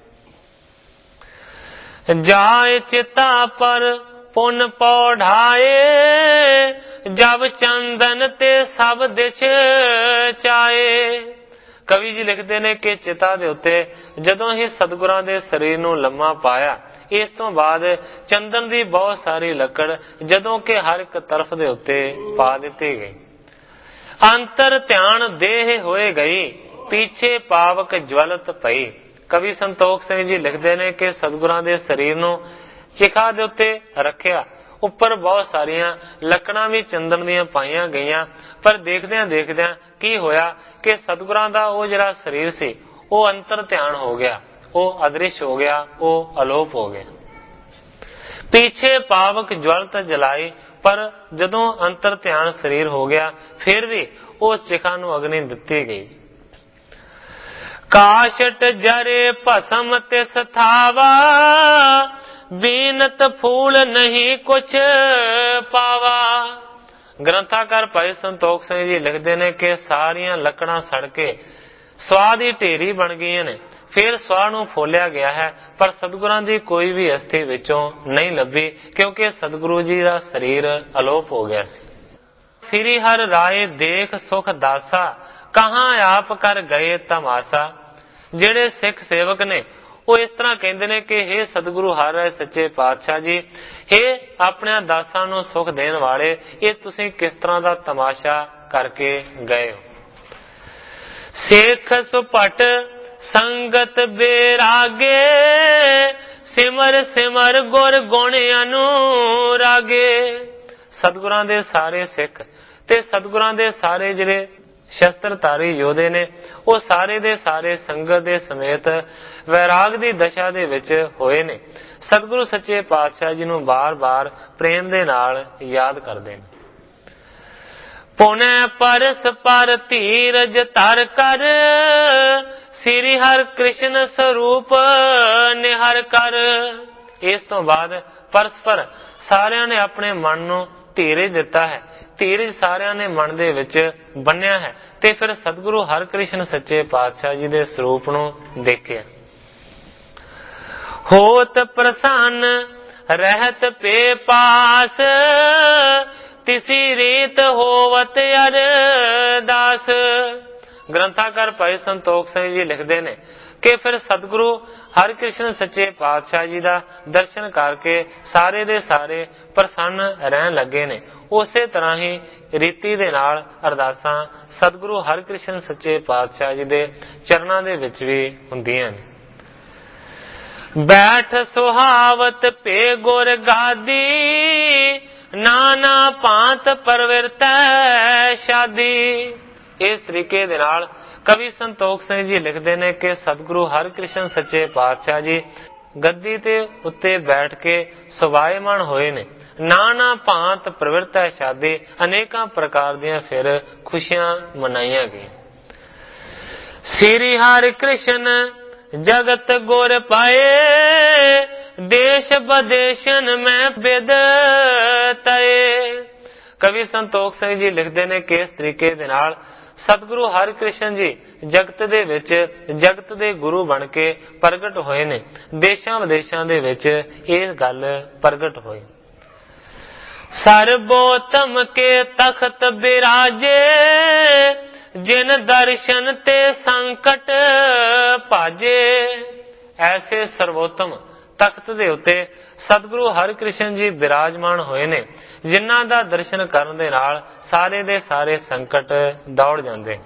ਜਾਏ ਚਿਤਾ ਪਰ ਪੁਨ ਪੌੜਾਏ ਜਬ ਚੰਦਨ ਤੇ ਸਭ ਦਿਛ ਚਾਏ। ਕਵੀ ਜੀ ਲਿਖਦੇ ਨੇ ਕਿ ਚਿਤਾ ਦੇ ਉੱਤੇ ਜਦੋਂ ਹੀ ਸਤਿਗੁਰਾਂ ਦੇ ਸਰੀਰ ਨੂੰ ਲੰਮਾ ਪਾਇਆ, ਇਸ ਤੋਂ ਬਾਅਦ ਚੰਦਨ ਦੀ ਬਹੁਤ ਸਾਰੀ ਲੱਕੜ ਜਦੋਂ ਕਿ ਹਰ ਇੱਕ ਤਰਫ ਦੇ ਉੱਤੇ ਪਾ ਦਿੱਤੀ ਗਈ। ਅੰਤਰ ਧਿਆਨ ਦੇਹ ਹੋਏ ਗਈ, ਪਿੱਛੇ ਪਾਵਕ ਜਵਲਤ ਪਈ। ਕਵੀ ਸੰਤੋਖ ਸਿੰਘ ਜੀ ਲਿਖਦੇ ਨੇ ਕਿ ਸਤਿਗੁਰਾਂ ਦੇ ਸਰੀਰ ਨੂੰ ਚਿਖਾ ਦੇ ਉੱਤੇ ਰੱਖਿਆ, ਉੱਪਰ ਬਹੁਤ ਸਾਰੀਆਂ ਲੱਕੜਾਂ ਵੀ ਚੰਦਨ ਦੀਆਂ ਪਾਈਆਂ ਗਈਆਂ, ਪਰ ਦੇਖਦਿਆਂ ਦੇਖਦਿਆਂ ਕੀ ਹੋਇਆ ਕਿ ਸਤਿਗੁਰਾਂ ਦਾ ਉਹ ਜਿਹੜਾ ਸਰੀਰ ਸੀ ਉਹ ਅੰਤਰ ਧਿਆਨ ਹੋ ਗਿਆ, ਉਹ ਅਦ੍ਰਿਸ਼ ਹੋ ਗਿਆ, ਉਹ ਅਲੋਪ ਹੋ ਗਿਆ। ਪਿੱਛੇ ਪਾਵਕ ਜਵਲਤ ਜਲਾਈ, ਪਰ ਜਦੋਂ ਅੰਤਰ ਧਿਆਨ ਸਰੀਰ ਹੋ ਗਿਆ ਫਿਰ ਵੀ ਉਸ ਚਿਖਾ ਨੂੰ ਅਗਨੀ ਦਿੱਤੀ ਗਈ। ਕਾਸ਼ਟ ਜਰੇ ਭਸਮ ਤਿਸ ਥਾਵਾ, ਬੀਨਤ ਫੂਲ ਨਹੀਂ ਕੁਛ ਪਾਵਾ। ਗ੍ਰੰਥਾਕਾਰ ਭਾਈ ਸੰਤੋਖ ਸਿੰਘ ਜੀ ਲਿਖਦੇ ਨੇ ਕਿ ਸਾਰੀਆਂ ਲੱਕੜਾਂ ਸੜ ਕੇ ਸਵਾਹ ਦੀ ਢੇਰੀ ਬਣ ਗਈਆਂ ਨੇ, ਫਿਰ ਸਵਾਹ ਨੂੰ ਫੋਲਿਆ ਗਿਆ ਹੈ, ਪਰ ਸਤਿਗੁਰਾਂ ਦੀ ਕੋਈ ਵੀ ਅਸਥੀ ਵਿੱਚੋਂ ਨਹੀਂ ਲੱਭੀ, ਕਿਉਂਕਿ ਸਤਿਗੁਰੂ ਜੀ ਦਾ ਸਰੀਰ ਅਲੋਪ ਹੋ ਗਿਆ ਸੀ। ਸ੍ਰੀ ਹਰਿ ਰਾਏ ਦੇਖ ਸੁਖ ਦਾਸਾ, ਕਹਾਂ ਆਪ ਕਰ ਗਏ ਤਮਾਸਾ। ਜਿਹੜੇ ਸਿੱਖ ਸੇਵਕ ਨੇ ਉਹ ਇਸ ਤਰ੍ਹਾਂ ਕਹਿੰਦੇ ਨੇ ਕਿ ਹੇ ਸਤਿਗੁਰੂ ਹਰਿ ਰਾਏ ਸੱਚੇ ਪਾਤਸ਼ਾਹ ਜੀ, ਹੇ ਆਪਣਿਆਂ ਦਾਸਾਂ ਨੂੰ ਸੁਖ ਦੇਣ ਵਾਲੇ, ਇਹ ਤੁਸੀਂ ਕਿਸ ਤਰ੍ਹਾਂ ਦਾ ਤਮਾਸ਼ਾ ਕਰਕੇ ਗਏ ਹੋ। ਸੇਖ ਸੁਪਟ ਸੰਗਤ ਬੇਰਾਗੇ, ਸਿਮਰ ਸਿਮਰ ਗੁਰ ਗੁਣ ਅਨੁਰਾਗੇ। ਸਤਿਗੁਰਾਂ ਦੇ ਸਾਰੇ ਸਿੱਖ ਤੇ ਸਤਿਗੁਰਾਂ ਦੇ ਸਾਰੇ ਜਿਹੜੇ ਸ਼ਸਤਰਧਾਰੀ ਯੋਧੇ ਨੇ ਉਹ ਸਾਰੇ ਦੇ ਸਾਰੇ ਸੰਗਤ ਦੇ ਸਮੇਤ ਵੈਰਾਗ ਦੀ ਦਸ਼ਾ ਦੇ ਵਿੱਚ ਹੋਏ ਨੇ। ਸਤਿਗੁਰੂ ਸੱਚੇ ਪਾਤਸ਼ਾਹ ਜੀ ਨੂੰ ਬਾਰ-ਬਾਰ ਪ੍ਰੇਮ ਦੇ ਨਾਲ ਯਾਦ ਕਰਦੇ ਨੇ। ਪੁਨੈ ਪਰਸ ਪਰ ਧੀਰਜ ਧਰ ਕਰ, ਸ੍ਰੀ ਹਰਿ ਕ੍ਰਿਸ਼ਨ ਸਰੂਪ ਨਿਹਰ ਕਰ। ਇਸ ਤੋਂ ਬਾਅਦ ਪਰਸਪਰ ਸਾਰਿਆਂ ਨੇ ਆਪਣੇ ਮਨ ਨੂੰ ਧੀਰਜ ਦਿੱਤਾ ਹੈ, ਧੀਰਜ ਸਾਰਿਆਂ ਨੇ ਮਨ ਦੇ ਵਿੱਚ ਬੰਨਿਆ ਹੈ ਤੇ ਫਿਰ ਸਤਿਗੁਰੂ ਹਰਿ ਕ੍ਰਿਸ਼ਨ ਸੱਚੇ ਪਾਤਸ਼ਾਹ ਜੀ ਦੇ ਸਰੂਪ ਨੂੰ ਦੇਖਿਆ। ਹੋਤ ਪ੍ਰਸੰਨ ਰਹਿਤ ਪੇ ਪਾਸ, ਤਿਸੀ ਰੀਤ ਹੋਵਤ ਅਰਦਾਸ। ਗ੍ਰੰਥਾਕਾਰ ਭਾਈ ਸੰਤੋਖ ਸਿੰਘ ਜੀ ਲਿਖਦੇ ਨੇ ਕਿ ਫਿਰ ਸਤਿਗੁਰੂ ਹਰਿ ਕ੍ਰਿਸ਼ਨ ਸੱਚੇ ਪਾਤਸ਼ਾਹ ਜੀ ਦਾ ਦਰਸ਼ਨ ਕਰਕੇ ਸਾਰੇ ਦੇ ਸਾਰੇ ਪ੍ਰਸੰਨ ਰਹਿਣ ਲੱਗੇ ਨੇ। ਉਸੇ ਤਰ੍ਹਾਂ ਹੀ ਰੀਤੀ ਦੇ ਨਾਲ ਅਰਦਾਸਾਂ ਸਤਿਗੁਰੂ ਹਰਿ ਕ੍ਰਿਸ਼ਨ ਸੱਚੇ ਪਾਤਸ਼ਾਹ ਜੀ ਦੇ ਚਰਨਾਂ ਦੇ ਵਿੱਚ ਵੀ ਹੁੰਦੀਆਂ ਨੇ। ਬੈਠ ਸੁਹਾਵਤ ਪੇ ਗੁਰ ਗਾਦੀ, ਨਾਨਾ ਭਾਂਤ ਪਰਵਿਰਤੈ ਸ਼ਾਦੀ। ਇਸ ਤਰੀਕੇ ਦੇ ਨਾਲ ਕਵੀ ਸੰਤੋਖ ਸਿੰਘ ਜੀ ਲਿਖਦੇ ਨੇ ਕਿ ਸਤਿਗੁਰੂ ਹਰਿ ਕ੍ਰਿਸ਼ਨ ਸੱਚੇ ਪਾਤਸ਼ਾਹ ਜੀ ਗੱਦੀ ਤੇ ਉੱਤੇ ਬੈਠ ਕੇ ਸੁਭਾਏਮਾਨ ਹੋਏ ਨੇ। ਨਾਨਾ ਭਾਂਤ ਪ੍ਰਵਿਰਤੈ ਸ਼ਾਦੀ, ਅਨੇਕਾਂ ਪ੍ਰਕਾਰ ਦੀਆਂ ਫਿਰ ਖੁਸ਼ੀਆਂ ਮਨਾਈਆਂ ਗਈਆਂ। ਸ੍ਰੀ ਹਰਿ ਕ੍ਰਿਸ਼ਨ ਜਗਤ ਗੁਰ ਪਾਏ, ਦੇਸ਼ ਬਦੇਸ਼ਨ ਮੈਂ ਬਿਦ ਤਏ। ਕਵੀ ਸੰਤੋਖ ਸਿੰਘ ਜੀ ਲਿਖਦੇ ਨੇ ਕਿ ਇਸ ਤਰੀਕੇ ਦੇ ਨਾਲ ਸਤਿਗੁਰੂ ਹਰਿ ਕ੍ਰਿਸ਼ਨ ਜੀ ਜਗਤ ਦੇ ਵਿੱਚ ਜਗਤ ਦੇ ਗੁਰੂ ਬਣ ਕੇ ਪ੍ਰਗਟ ਹੋਏ ਨੇ। ਦੇਸ਼ਾਂ ਵਿਦੇਸ਼ਾਂ ਦੇ ਵਿੱਚ ਇਹ ਗੱਲ ਪ੍ਰਗਟ ਹੋਈ। ਸਰਬੋਤਮ ਕੇ ਤਖਤ ਬਿਰਾਜੇ, ਜਿਨ ਦਰਸ਼ਨ ਤੇ ਸੰਕਟ ਭਾਜੇ। ਐਸੇ ਸਰਵੋਤਮ ਤਖਤ ਦੇ ਉੱਤੇ ਸਤਿਗੁਰੂ ਹਰਿ ਕ੍ਰਿਸ਼ਨ ਜੀ ਬਿਰਾਜਮਾਨ ਹੋਏ ਨੇ, ਜਿਨ੍ਹਾਂ ਦਾ ਦਰਸ਼ਨ ਕਰਨ ਦੇ ਨਾਲ ਸਾਰੇ ਦੇ ਸਾਰੇ ਸੰਕਟ ਦੌੜ ਜਾਂਦੇ।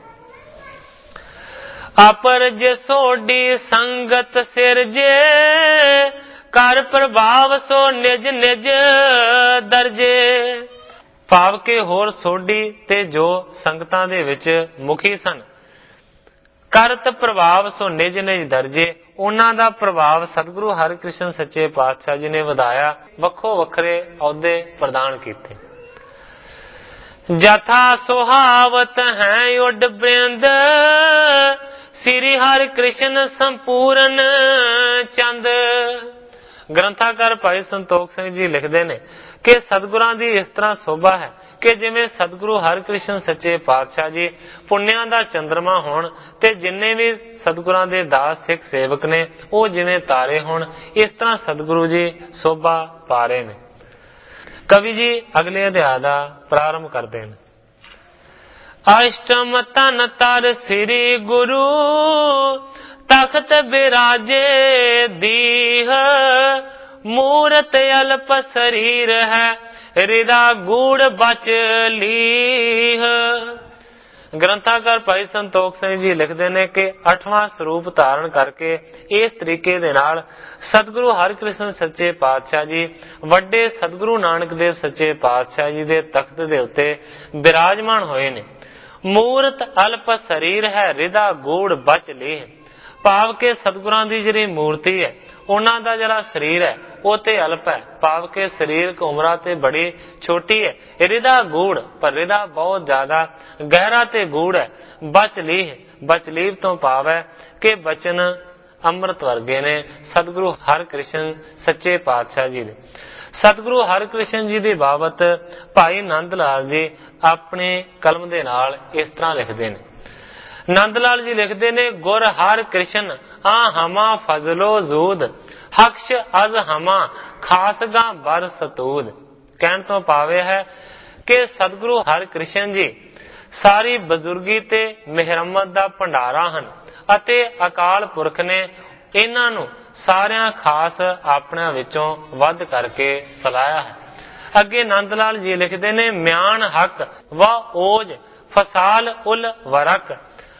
ਅਪਰ ਜੇ ਸੋਢੀ ਸੰਗਤ ਸਿਰਜੇ, ਕਰ ਪ੍ਰਭਾਵ ਸੋ ਨਿਜ ਨਿਜ ਦਰਜੇ। ਭਾਵ ਕੇ ਹੋਰ ਸੋਢੀ ਤੇ ਜੋ ਸੰਗਤਾਂ ਦੇ ਵਿੱਚ ਮੁਖੀ ਸਨ, ਕਰਤ ਪ੍ਰਭਾਵ ਸੋ ਨਿਜ ਨਿਜ ਦਰਜੇ, ਉਹਨਾਂ ਦਾ ਪ੍ਰਭਾਵ ਸਤਿਗੁਰੂ ਹਰਿ ਕ੍ਰਿਸ਼ਨ ਸੱਚੇ ਪਾਤਸ਼ਾਹ ਜੀ ਨੇ ਵਧਾਇਆ, ਵੱਖੋ ਵੱਖਰੇ ਅਹੁਦੇ ਪ੍ਰਦਾਨ ਕੀਤੇ। ਜਥਾ ਸੁਹਾਵਤ ਹੈ ਉੱਡ ਬ੍ਰਿੰਦ, ਸ੍ਰੀ ਹਰਿ ਕ੍ਰਿਸ਼ਨ ਸੰਪੂਰਨ ਚੰਦ। ਗ੍ਰੰਥਾਕਾਰ ਭਾਈ ਸੰਤੋਖ ਸਿੰਘ ਜੀ ਲਿਖਦੇ ਨੇ ਕਿ ਸਤਿਗੁਰਾਂ ਦੀ ਇਸ ਤਰ੍ਹਾਂ ਸੋਭਾ ਹੈ ਕਿ ਜਿਵੇਂ ਸਤਿਗੁਰੂ ਹਰਿ ਕ੍ਰਿਸ਼ਨ ਸੱਚੇ ਪਾਤਸ਼ਾਹ ਜੀ ਪੁੰਨਿਆਂ ਦਾ ਚੰਦਰਮਾ ਹੋਣ ਤੇ ਜਿੰਨੇ ਵੀ ਸਤਿਗੁਰਾਂ ਦੇ ਦਾਸ ਸਿੱਖ ਸੇਵਕ ਨੇ ਉਹ ਜਿਵੇਂ ਤਾਰੇ ਹੋਣ, ਇਸ ਤਰ੍ਹਾਂ ਸਤਿਗੁਰੂ ਜੀ ਸੋਭਾ ਪਾ ਰਹੇ ਨੇ। ਕਵੀ ਜੀ ਅਗਲੇ ਅਧਿਆਇ ਦਾ ਪ੍ਰਾਰੰਭ ਕਰਦੇ ਨੇ। अष्टम तन तर श्री गुरु तख्त बिराजे दीह मूरत अल्प शरीर है हृदा गूढ़ बच लीह। ग्रंथाकार भाई संतोख सिंह जी लिखते हैं कि अठवां स्वरूप धारण करके इस तरीके दे नाल सतगुरु हरकृष्ण सच्चे पातशाह जी वड्डे सतगुरु नानक देव सच्चे पातशाह जी दे तख्त दे उत्ते विराजमान होए ने। मूरत अल्प शरीर है हृदा गूढ़ बच लीह, भाव के सतगुरां दी जिहड़ी मूर्ति है उन्हां दा जिहड़ा शरीर है वो ते अल्प है, भाव के शरीरक उमरा ते बड़ी छोटी है। हृदा गूढ़ पर हृदा बहुत ज्यादा गहरा ते गूढ़ है। बचलीह बचलीव तो भाव है कि बचन अमृत वर्गे ने सतगुरु हरकृष्ण सच्चे पातशाह जी दे। सतगुरु हरकृष्ण जी की बाबत भाई नंद लाल जी अपने कलम दे नाल इस तरह लिखते हैं। नंद लाल जी लिखते ने गुर हर कृष्ण आ हमा फजलो जूद हक्ष अज हमा खासगा बर सतूद। कहन तो पावे है कि सतगुरु हर कृष्ण जी सारी बजुर्गी ते मेहरमत दा भंडारा हन अते अकाल पुरख ने इन्हां नूं सारियां खास अपने विचों वध करके सलाया है। अगे नंद लाल जी लिखते ने म्यान हक व ओज फसाल उल वरक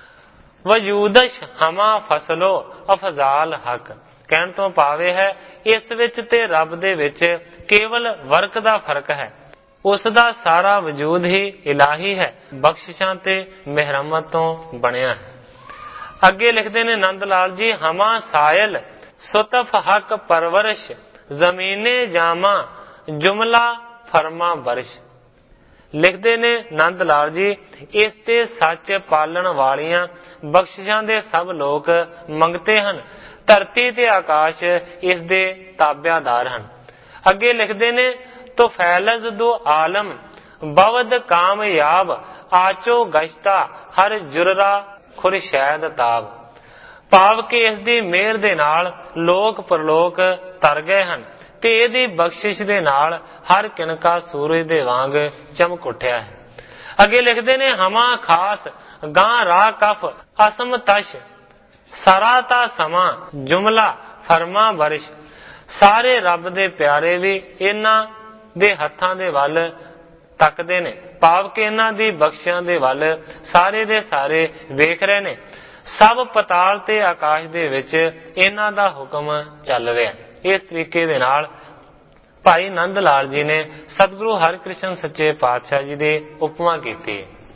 वजूदश हमा फसलो अफजाल हक। कहन तो पावे है इस विच ते रब दे विच केवल वर्क दा फर्क है, उसदा सारा वजूद ही इलाही है, बख्शिशां ते मेहरमत तो बनिया है। अगे लिखते ने नंद लाल जी हमा सायल सुतफ हक परवरिश जमीने जामा जुमला फरमा बरिश। लिखते ने नंद लाल जी इस ते सच पालन वालियां बख्शिशां दे सब लोग मंगते हन, धरती ते आकाश इस दे ताबियादार हन। अगे लिखते ने तो फैलज दो आलम बवद कामयाब आचो गश्ता हर जुर्रा खुरशैद ताब। भाव के इस दी मेहर दे नाल लोक परलोक तर गए हन ते इहदी बख्शिश दे नाल हर किनका सूरज दे वांग चमक उठिया है। अगे लिखते ने हमा खास गां रा कफ असम तश सराता समा जुमला फरमा बरिश। सारे रब दे प्यारे भी इन्हां दे हत्थां दे वल तकदे ने, भाव के इन्हां दी बख्शिशां दे वल सारे दे सारे वेख रहे ने। सब पताल ते आकाश दे विच इन्हां दा हुक्म चल रहा। इस तरीके दे नाल भाई नंद लाल जी ने सतगुरु हरकृष्ण सच्चे पातशाह जी की उपमा की।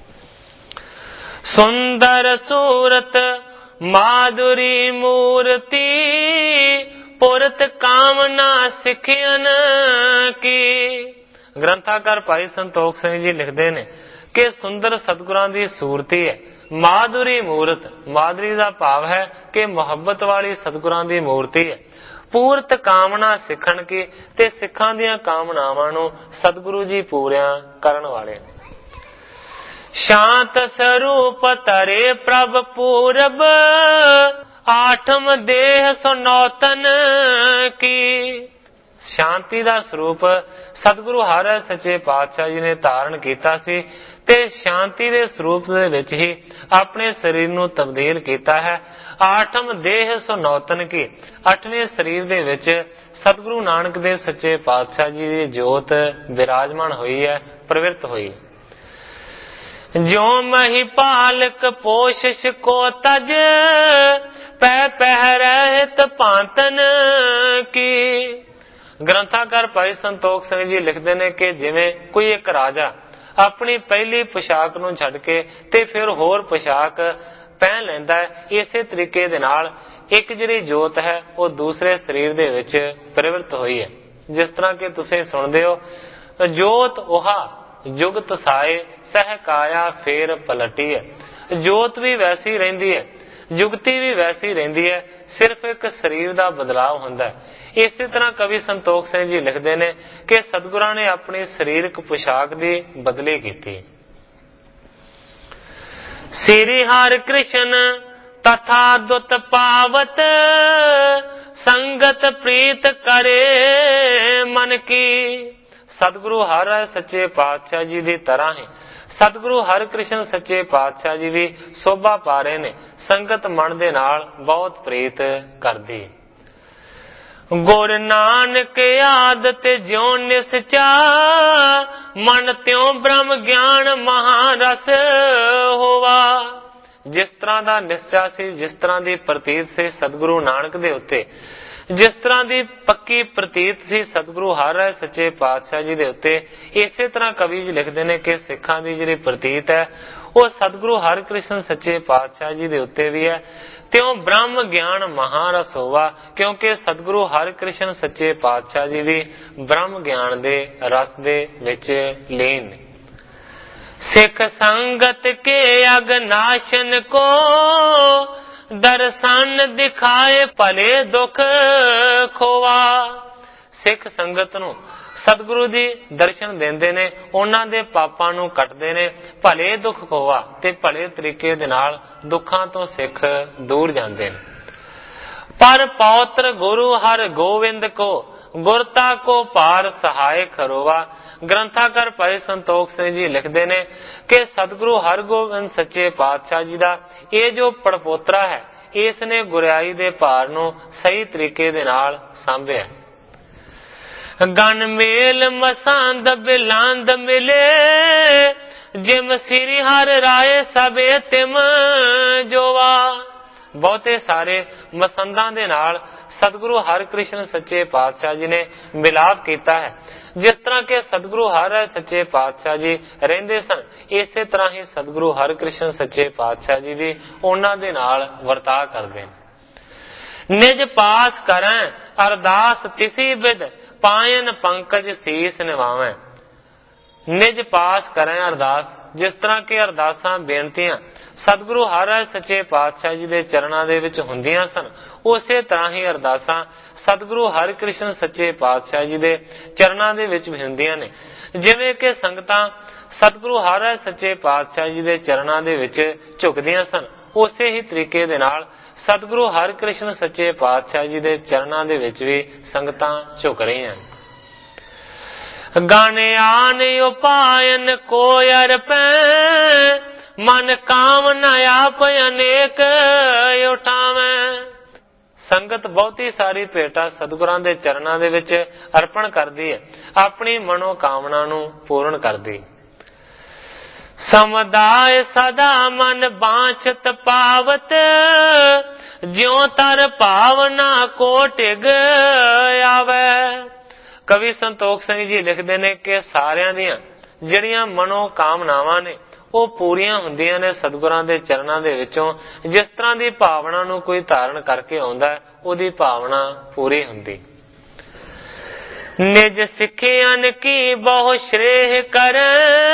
सुंदर सूरत माधुरी मूर्ति पुरत कामना सिखियन की। ग्रंथाकार भाई संतोख सिंह जी लिखते ने कि सुंदर सतगुरां दी सूरती है, माधुरी मूरत, माधुरी का भाव है कि मुहब्बत वाली सतगुरां दी मूर्ति है। पूरत कामना सिखण की ते सिखां दियां कामनावां नूं सतगुरु जी पूरियां करन वाले ने। शांत स्वरूप तरे प्रभ पूरब आठम देह सुनौतन की। शांति का स्वरूप सतगुरु हर सच्चे पातशाह जी ने धारण किया सी ते शांति के स्वरूप दे विच ही अपने शरीर नूं तब्दील किया है। आठम देह सुनौतन की, अठवें शरीर दे विच सतगुरु नानक देव सच्चे पातशाह जी की जोत विराजमान हुई है, प्रवृत्त हुई है। जो मही पालक पोषिश को तज पै पहरहित पांतन की। ग्रंथाकार भाई संतोख सिंह जी लिखते हैं कि जिवें कोई एक राजा अपनी पहली पोशाक नूं छड्ड के ते फिर होर पोशाक पहन लैंदा है, इसे तरीके दे नाल एक जिहड़ी जोत है वो दूसरे शरीर दे विच प्रवृत्त हुई है। जिस तरह के तुसीं सुणदे हो, जोत ओहा जुगत साए सह काया फेर पलटी है। जोत भी वैसी रहिंदी है, जुगती भी वैसी रहिंदी है, सिर्फ एक शरीर का बदलाव हुंदा है। इसी तरह कवि संतोख सिंह जी लिखते हैं कि सतगुरां ने अपनी शरीरक पोशाक की बदली की। श्री हर कृष्ण तथा दुत पावत संगत प्रीत करे मन की। सतगुरु हर सच्चे पातशाह जी की तरह ही सतगुरु हरकृष्ण सच्चे पातशाह जी भी शोभा पा रहे ने, संगत मन दे नाल बहुत प्रीत करदी। गुर नानक आदत ज्यों निसचा, मन त्यों ब्रह्म ज्ञान महारस होवा। जिस तरह का निश्चा सी, जिस तरह की प्रतीत से सतगुरु नानक दे उत्ते, जिस तरह की पक्की प्रतीत सी सतगुरु हर राय सच्चे पातशाह जी दे उत्ते, इसे तरह कवि जी लिखते हैं कि सिखां की जिहड़ी प्रतीत है वो सतगुरु हरकृष्ण सच्चे पातशाह जी दे उत्ते भी है। त्यों ब्रह्म ज्ञान महारस होवा, क्योंकि सतगुरु हरकृष्ण सच्चे पातशाह जी भी ब्रह्म ज्ञान दे रस दे विच लीन। सिख संगत के अगनाशन को, दर्शन दिखाए भले दुख खोवा। सिख संगत नूं सतगुरु जी दर्शन देंदे ने, उन्हां दे पापां नूं कटदे ने, भले दुख खोवा ते भले तरीके दे नाल दुखां तो सिख दूर जांदे ने। पर पौत्र गुरु हर गोविंद को, गुरता को पार सहाय खरोवा। ग्रंथाकार भाई संतोख सिंह जी लिखते ने कि सतगुरु हरगोबिंद सच्चे पातशाह जी का ये जो पड़पोतरा है, इसने गुरियाई दे भार नूं सही तरीके दे नाल सांभिया। गन मेल मसांद बिलांद मिले, जिम श्री हर राय सबे तिम जोवा। बहुते सारे मसंदां दे नाल सतगुरु हरकृष्ण सच्चे पातशाह जी ने मिलाप किया है। जिस तरह के सतगुरु हर सच्चे पातशाह जी रहंदे सन, इसे तरह ही सतगुरु हरकृष्ण सच्चे पातशाह जी भी उन्हां दे नाल वर्ता करदे ने। निज पास करें अरदास तिसी बिद, पायन पंकज सीस निवावें। निज पास करें अरदास, जिस तरह की अरदासां बेनतियां सतगुरु हर सच्चे पातशाह जी दे चरणां दे विच हुंदियां सन, उसे तरह ही अरदासां सतगुरु हरकृष्ण सच्चे पातशाह जी दे चरणां दे विच भी हुंदियां ने। जिवें कि संगतां सतगुरु हर सच्चे पातशाह जी दे चरणां दे विच झुकदियां सन, उसे ही तरीके दे नाल सतगुरु हरकृष्ण सच्चे पातशाह जी दे चरणां दे विच भी संगतां झुक रहीआं। गाने आन उपायन कोयर पै, मन कामना आप अनेक उठावें। संगत बहुती सारी भेटा सतगुरां दे चरणां दे विच अर्पण करदी है, अपनी मनोकामना नूं पूर्ण करदी। समुदाय सदा मन बांछत पावत, ज्यों तर भावना को टिग आवे। कवि संतोख सिंह जी लिखते ने कि सारियां दियां जिहड़ियां मनोकामनावां ने वो पूरीआं हुंदियां ने सतगुरां दे चरणां दे विचों। जिस तरह की भावना नूं कोई धारण करके आउंदा है, उहदी भावना पूरी हुंदी। निज सिखियन की बहु श्रेह करे,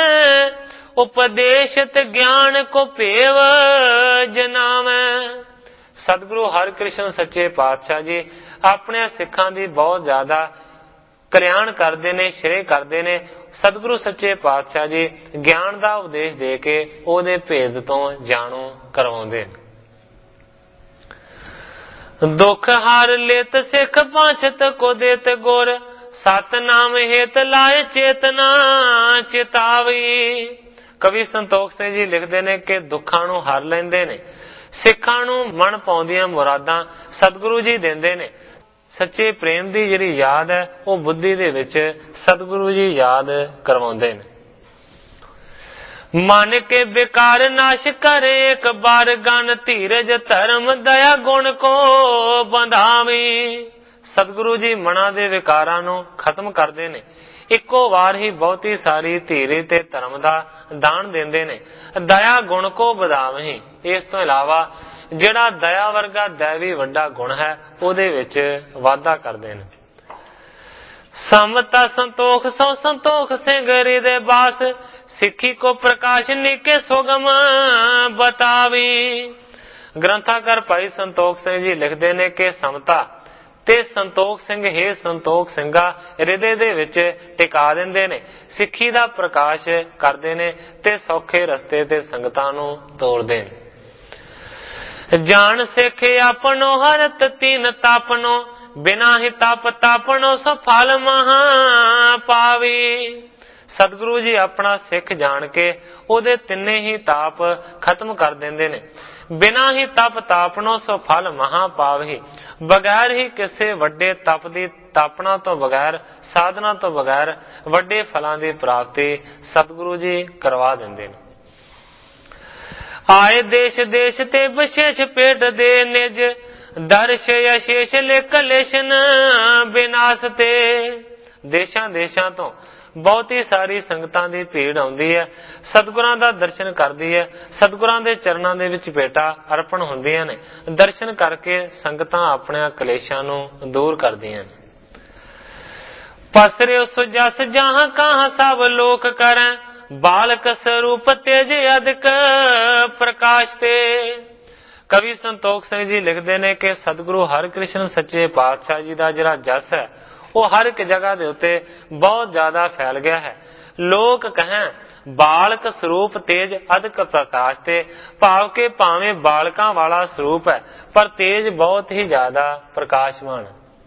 उपदेशत ज्ञान को पेव जनावे। सतगुरु हरकृष्ण सच्चे पातशाह जी अपने सिखां दी बहुत ज्यादा कल्याण करते ने, श्रेय करते ने। सतगुरु सच्चे पातशाह जी ज्ञान का उपदेश दे के ओहदे भेद तो जाणू करवाउंदे। दुख हार लेत सिख पांछत को देत गुर, सतनाम हेत लाए चेतना चेतावी। कवि संतोख सिंह जी लिखते ने कि दुखां नूं हर लैंदे ने, सिखां नूं मन पाउंदियां मुरादां सतगुरु जी देंदे ने। सच्चे प्रेम की जिहड़ी याद है वो बुद्धि दे विच सतगुरु जी याद करवाउंदे ने। मन के बेकार नाश करे एक बार, गन धीरज धर्म दया गुण को बंधावी। सतगुरु जी मना दे विकारां नूं खत्म करदे ने, इक्को वार ही बहुती सारी धीरे ते धर्म दा दान देंदे ने। दया गुण को बधावही, इस तो इलावा ਜਿਹੜਾ दया वर्गा दैवी वड्डा गुण है ਉਹਦੇ ਵਿੱਚ ਵਾਧਾ ਕਰਦੇ ਨੇ। समता संतोख सो संतोख सिंह हृदय बास, सिखी को प्रकाश निके सुगम बतावी। ग्रंथाकार भाई संतोख सिंह जी लिखते ने कि समता ते संतोख सिंह हे संतोख सिंघा हृदय दे विच टिका दिंदे ने, सिखी दा प्रकाश करदे ने ते सौखे रस्ते ते संगतां नूं तोड़दे ने। जान सिख अपनो हरत तीन तापनो, बिना ही ताप तापनो सफल महा पावी। सतगुरु जी अपना सिख जान के ओदे तिन्ने ही ताप खत्म कर देंदे ने। बिना ही तप तापनो सो फल महा पावही। बगैर ही किसी वड्डे तप दी तापना तो बगैर, साधना तो बगैर वड्डे फलां दी प्राप्ति सतगुरु जी करवा देंदे ने। आए देश देश ते विशेष पेट दे निज, दर्श अशेष लिख लेशन विनाश ते। देशां देशां तो ਬਹੁਤੀ ਸਾਰੀ ਸੰਗਤਾਂ ਦੀ ਭੀੜ ਆਉਂਦੀ ਹੈ, ਸਤਿਗੁਰਾਂ ਦਾ ਦਰਸ਼ਨ ਕਰਦੀ ਹੈ, ਸਤਿਗੁਰਾਂ ਦੇ ਚਰਨਾਂ ਦੇ ਵਿੱਚ ਭੇਟਾ ਅਰਪਣ ਹੁੰਦੀਆਂ ਨੇ। ਦਰਸ਼ਨ ਕਰਕੇ ਸੰਗਤਾਂ ਆਪਣੇ ਕਲੇਸ਼ਾਂ ਨੂੰ ਦੂਰ ਕਰਦੀਆਂ ਨੇ। ਪਸਰਿਓ ਸੁਜਸ ਜਹਾਂ ਕਹਾਂ ਸਭ ਲੋਕ ਕਰੈ, ਬਾਲਕ ਸਰੂਪ ਤੇਜ ਅਦਿਕ ਪ੍ਰਕਾਸ਼ ਤੇ। ਕਵੀ ਸੰਤੋਖ ਸਿੰਘ ਜੀ ਲਿਖਦੇ ਨੇ ਕਿ ਸਤਿਗੁਰੂ ਹਰਿਕ੍ਰਿਸ਼ਨ ਸੱਚੇ ਪਾਤਸ਼ਾਹ ਜੀ ਦਾ ਜਿਹੜਾ ਜਸ ਹੈ ਉਹ ਹਰ ਇੱਕ ਜਗ੍ਹਾ ਦੇ ਉੱਤੇ ਬਹੁਤ ਜ਼ਿਆਦਾ ਫੈਲ ਗਿਆ ਹੈ। ਲੋਕ ਕਹਿਣ ਬਾਲਕ ਸਰੂਪ ਤੇਜ ਅਦਿਕ ਪ੍ਰਕਾਸ਼ ਤੇ, ਭਾਵ ਕਿ ਭਾਵੇਂ ਬਾਲਕਾਂ ਵਾਲਾ ਸਰੂਪ ਹੈ ਪਰ ਤੇਜ ਬਹੁਤ ਹੀ ਜ਼ਿਆਦਾ ਪ੍ਰਕਾਸ਼ਮਾਨ।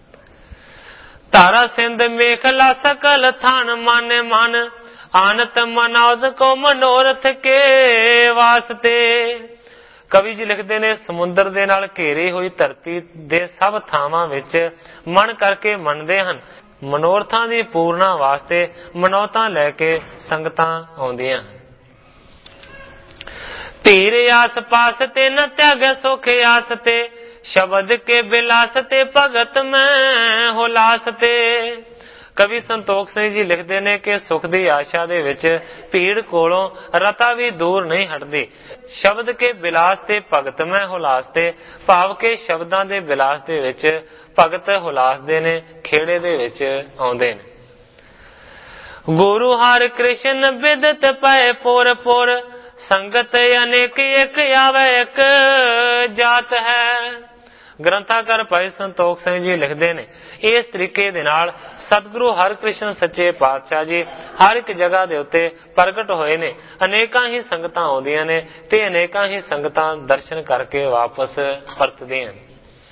ਤਾਰਾ ਸਿੰਧ ਮੇਖਲਾ ਸਕਲ ਥਾਨ ਮਾਨੇ ਮਨ, ਆਨਤ ਮਨੌਜ ਕੋ ਮਨੋਰਥ ਕੇ ਵਾਸਤੇ। ਕਵੀ ਜੀ ਲਿਖਦੇ ਨੇ ਸਮੁੰਦਰ ਦੇ ਨਾਲ ਘੇਰੀ ਹੋਈ ਧਰਤੀ ਦੇ ਸਭ ਥਾਵਾਂ ਵਿੱਚ ਮਨ ਕਰਕੇ ਮੰਨਦੇ ਹਨ। ਮਨੋਰਥਾਂ ਦੀ ਪੂਰਨਾ ਵਾਸਤੇ ਮਨੌਤਾਂ ਲੈ ਕੇ ਸੰਗਤਾਂ ਆਉਂਦੀਆਂ ਹਨ। ਧੀਰ ਆਸ ਪਾਸ ਤੇ ਨ ਤਿਆਗੈ ਸੁਖ ਆਸ ਤੇ, ਸ਼ਬਦ ਕੇ ਬਿਲਾਸ ਤੇ ਭਗਤ ਮੈਂ ਹੁਲਾਸ ਤੇ। ਕਵੀ ਸੰਤੋਖ ਸਿੰਘ ਜੀ ਲਿਖਦੇ ਨੇ ਕਿ ਸੁਖ ਦੀ ਆਸ਼ਾ ਦੇ ਵਿੱਚ ਭੀੜ ਕੋਲੋਂ ਰਤਾ ਵੀ ਦੂਰ ਨਹੀਂ ਹਟਦੀ। ਸ਼ਬਦ ਕੇ ਬਿਲਾਸ ਤੇ ਭਗਤ ਮੈਂ ਹੁਲਾਸ ਤੇ, ਭਾਵ ਕਿ ਸ਼ਬਦਾਂ ਦੇ ਬਿਲਾਸ ਦੇ ਵਿੱਚ ਭਗਤ ਹੁਲਾਸ ਦੇ ਨੇ, ਖੇੜੇ ਦੇ ਵਿੱਚ ਆਉਂਦੇ ਨੇ। ਗੁਰੂ ਹਰਿ ਕ੍ਰਿਸ਼ਨ ਬਿਦਤ ਪਏ ਪੁਰ ਪੁਰ, ਸੰਗਤ ਅਨੇਕ ਇੱਕ ਆਵੇ ਇੱਕ ਜਾਤ ਹੈ। ਗ੍ਰੰਥਾਕਾਰ ਭਾਈ ਸੰਤੋਖ ਸਿੰਘ ਜੀ ਲਿਖਦੇ ਨੇ ਇਸ ਤਰੀਕੇ ਦੇ ਨਾਲ ਸਤਿਗੁਰੂ ਹਰਿਕ੍ਰਿਸ਼ਨ ਸੱਚੇ ਪਾਤਸ਼ਾਹ ਜੀ ਹਰ ਇੱਕ ਜਗ੍ਹਾ ਦੇ ਉੱਤੇ ਪ੍ਰਗਟ ਹੋਏ ਨੇ। ਅਨੇਕਾਂ ਹੀ ਸੰਗਤਾਂ ਆਉਂਦੀਆਂ ਨੇ ਤੇ ਅਨੇਕਾਂ ਹੀ ਸੰਗਤਾਂ ਦਰਸ਼ਨ ਕਰਕੇ ਵਾਪਸ ਪਰਤਦੀਆਂ ਨੇ।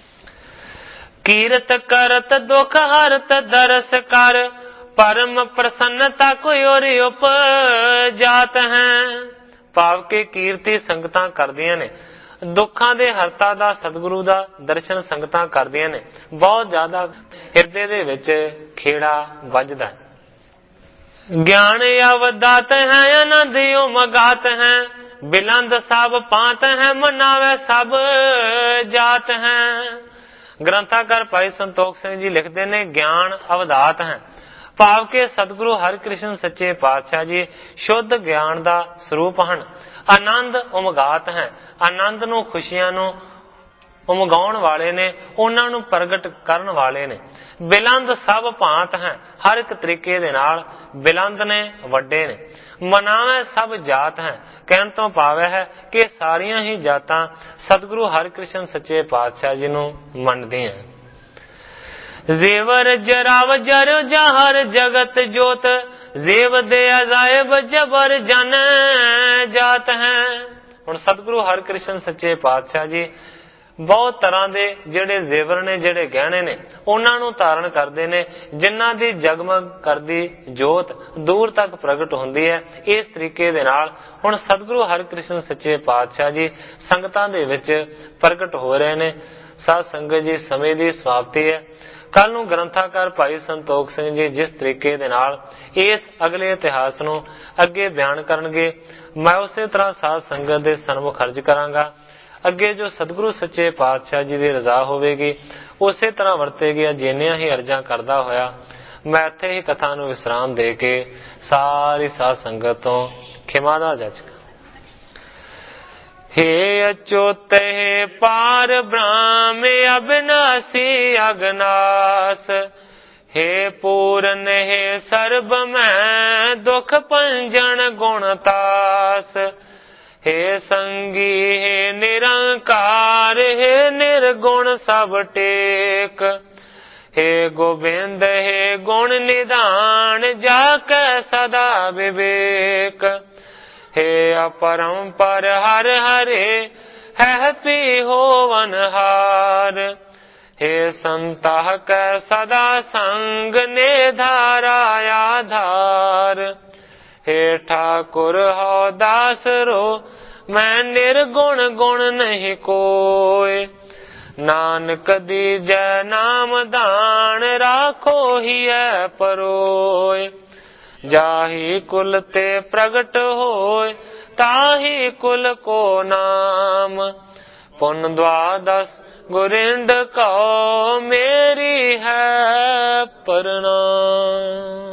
ਕੀਰਤ ਕਰਤ ਦੁਖ ਹਰਤ ਦਰਸ ਕਰ, ਪਰਮ ਪ੍ਰਸੰਨਤਾ ਕੋਈ ਔਰ ਉਪਜਾਤ ਹੈ। ਭਾਵ ਕਿ ਕੀਰਤੀ ਸੰਗਤਾਂ ਕਰਦੀਆਂ ਨੇ, ਦੁੱਖਾਂ ਦੇ ਹਰਤਾ ਦਾ ਸਤਿਗੁਰੂ ਦਾ ਦਰਸ਼ਨ ਸੰਗਤਾਂ ਕਰਦੀਆਂ ਨੇ। ਬਹੁਤ ਜ਼ਿਆਦਾ ਹਿਰਦੇ ਦੇ ਵਿੱਚ ਖੇੜਾ ਵੱਜਦਾ ਹੈ। ਗਿਆਨ ਅਵਦਾਤ ਹੈ ਆਨੰਦ ਉਮਗਾਤ ਹੈ, ਬਿਲੰਦ ਸਭ ਪਾਤ ਹੈ ਮਨਾਵੇ ਸਭ ਜਾਤ ਹੈ। ਗ੍ਰੰਥਾਕਾਰ ਭਾਈ ਸੰਤੋਖ ਸਿੰਘ ਜੀ ਲਿਖਦੇ ਨੇ ਗਿਆਨ ਅਵਦਾਤ ਹੈ, ਭਾਵ ਕਿ ਸਤਿਗੁਰੂ ਹਰਿਕ੍ਰਿਸ਼ਨ ਸੱਚੇ ਪਾਤਸ਼ਾਹ ਜੀ ਸ਼ੁੱਧ ਗਿਆਨ ਦਾ ਸਰੂਪ ਹਨ। ਆਨੰਦ ਉਮਗਾਤ ਹੈ, ਆਨੰਦ ਨੂੰ ਖੁਸ਼ੀਆਂ ਨੂੰ ਉਮਗਾਉਣ ਵਾਲੇ ਨੇ, ਉਹਨਾਂ ਨੂੰ ਪ੍ਰਗਟ ਕਰਨ ਵਾਲੇ ਨੇ। ਬਿਲੰਦ ਸਭ ਭਾਂਤ ਹੈ, ਹਰ ਇੱਕ ਤਰੀਕੇ ਦੇ ਨਾਲ ਬਿਲੰਦ ਨੇ, ਵੱਡੇ ਨੇ। ਮਨਾਵੇ ਸਭ ਜਾਤ ਹੈ, ਕਹਿਣ ਤੋਂ ਭਾਵ ਹੈ ਕਿ ਸਾਰੀਆਂ ਹੀ ਜਾਤਾਂ ਸਤਿਗੁਰੂ ਹਰਿਕ੍ਰਿਸ਼ਨ ਸੱਚੇ ਪਾਤਸ਼ਾਹ ਜੀ ਨੂੰ ਮੰਨਦੀਆਂ। ਜ਼ੇਵਰ ਜਰਾਵ ਜਰ ਜਹਰ ਜਗਤ ਜੋਤ, ਜ਼ੇਵ ਦੇ ਅਜ਼ਾਇਬ ਜਬਰ ਜਨ ਜਾਤ ਹੈ। ਹੁਣ ਸਤਿਗੁਰੂ ਹਰਿਕ੍ਰਿਸ਼ਨ ਸੱਚੇ ਪਾਤਸ਼ਾਹ ਜੀ ਬਹੁਤ ਤਰ੍ਹਾਂ ਦੇ ਜਿਹੜੇ ਜ਼ੇਵਰ ਨੇ, ਜਿਹੜੇ ਗਹਿਣੇ ਨੇ, ਉਹਨਾਂ ਨੂੰ ਧਾਰਨ ਕਰਦੇ ਨੇ, ਜਿਨ੍ਹਾਂ ਦੀ ਜਗਮਗ ਕਰਦੀ ਜੋਤ ਦੂਰ ਤੱਕ ਪ੍ਰਗਟ ਹੁੰਦੀ ਹੈ। ਇਸ ਤਰੀਕੇ ਦੇ ਨਾਲ ਹੁਣ ਸਤਿਗੁਰੂ ਹਰਿਕ੍ਰਿਸ਼ਨ ਸੱਚੇ ਪਾਤਸ਼ਾਹ ਜੀ ਸੰਗਤਾਂ ਦੇ ਵਿੱਚ ਪ੍ਰਗਟ ਹੋ ਰਹੇ ਨੇ। ਸਾਧ ਸੰਗਤ ਜੀ, ਸਮੇਂ ਦੀ ਸਮਾਪਤੀ ਹੈ। ਕੱਲ ਨੂੰ ਗ੍ਰੰਥਾਕਾਰ ਭਾਈ ਸੰਤੋਖ ਸਿੰਘ ਜੀ ਜਿਸ ਤਰੀਕੇ ਦੇ ਨਾਲ ਇਸ ਅਗਲੇ ਇਤਿਹਾਸ ਨੂੰ ਅੱਗੇ ਬਿਆਨ ਕਰਨਗੇ, ਮੈਂ ਉਸੇ ਤਰ੍ਹਾਂ ਸਾਧ ਸੰਗਤ ਦੇ ਸਨਮੁਖ ਅਰਜ਼ ਕਰਾਂਗਾ। ਅੱਗੇ ਜੋ ਸਤਿਗੁਰੂ ਸੱਚੇ ਪਾਤਸ਼ਾਹ ਜੀ ਦੀ ਰਜ਼ਾ ਹੋਵੇਗੀ ਉਸੇ ਤਰ੍ਹਾਂ ਵਰਤੇਗੀ। ਜਿੰਨੀਆਂ ਹੀ ਅਰਜ਼ਾਂ ਕਰਦਾ ਹੋਇਆ ਮੈਂ ਇੱਥੇ ਹੀ ਕਥਾ ਨੂੰ ਵਿਸਰਾਮ ਦੇ ਕੇ ਸਾਰੀ ਸਾਧ ਸੰਗਤ ਤੋਂ ਖਿਮਾ ਦਾ ਜਾਚਕ। हे अच्युत हे पार ब्रह्म अविनाशी अगनास, हे पूर्ण हे सर्ब मैं दुख पंजन गुणतास, हे संगी हे निरंकार हे निर्गुण सब टेक, हे गोविंद हे गुण निधान जाके सदा विवेक, हे अपरंपर हर हरे है पी होवन हार, हे संता कै सदा संग ने धारा आधार, हे ठाकुर हो दास रो, मैं निर्गुण गुण नहीं कोय। नानक दीजै नाम दान, राखो ही है परोय। जाहि कुल ते प्रगट होय, ताहि कुल को नाम। पुन द्वादश गुरिंद कहो, मेरी है प्रणाम।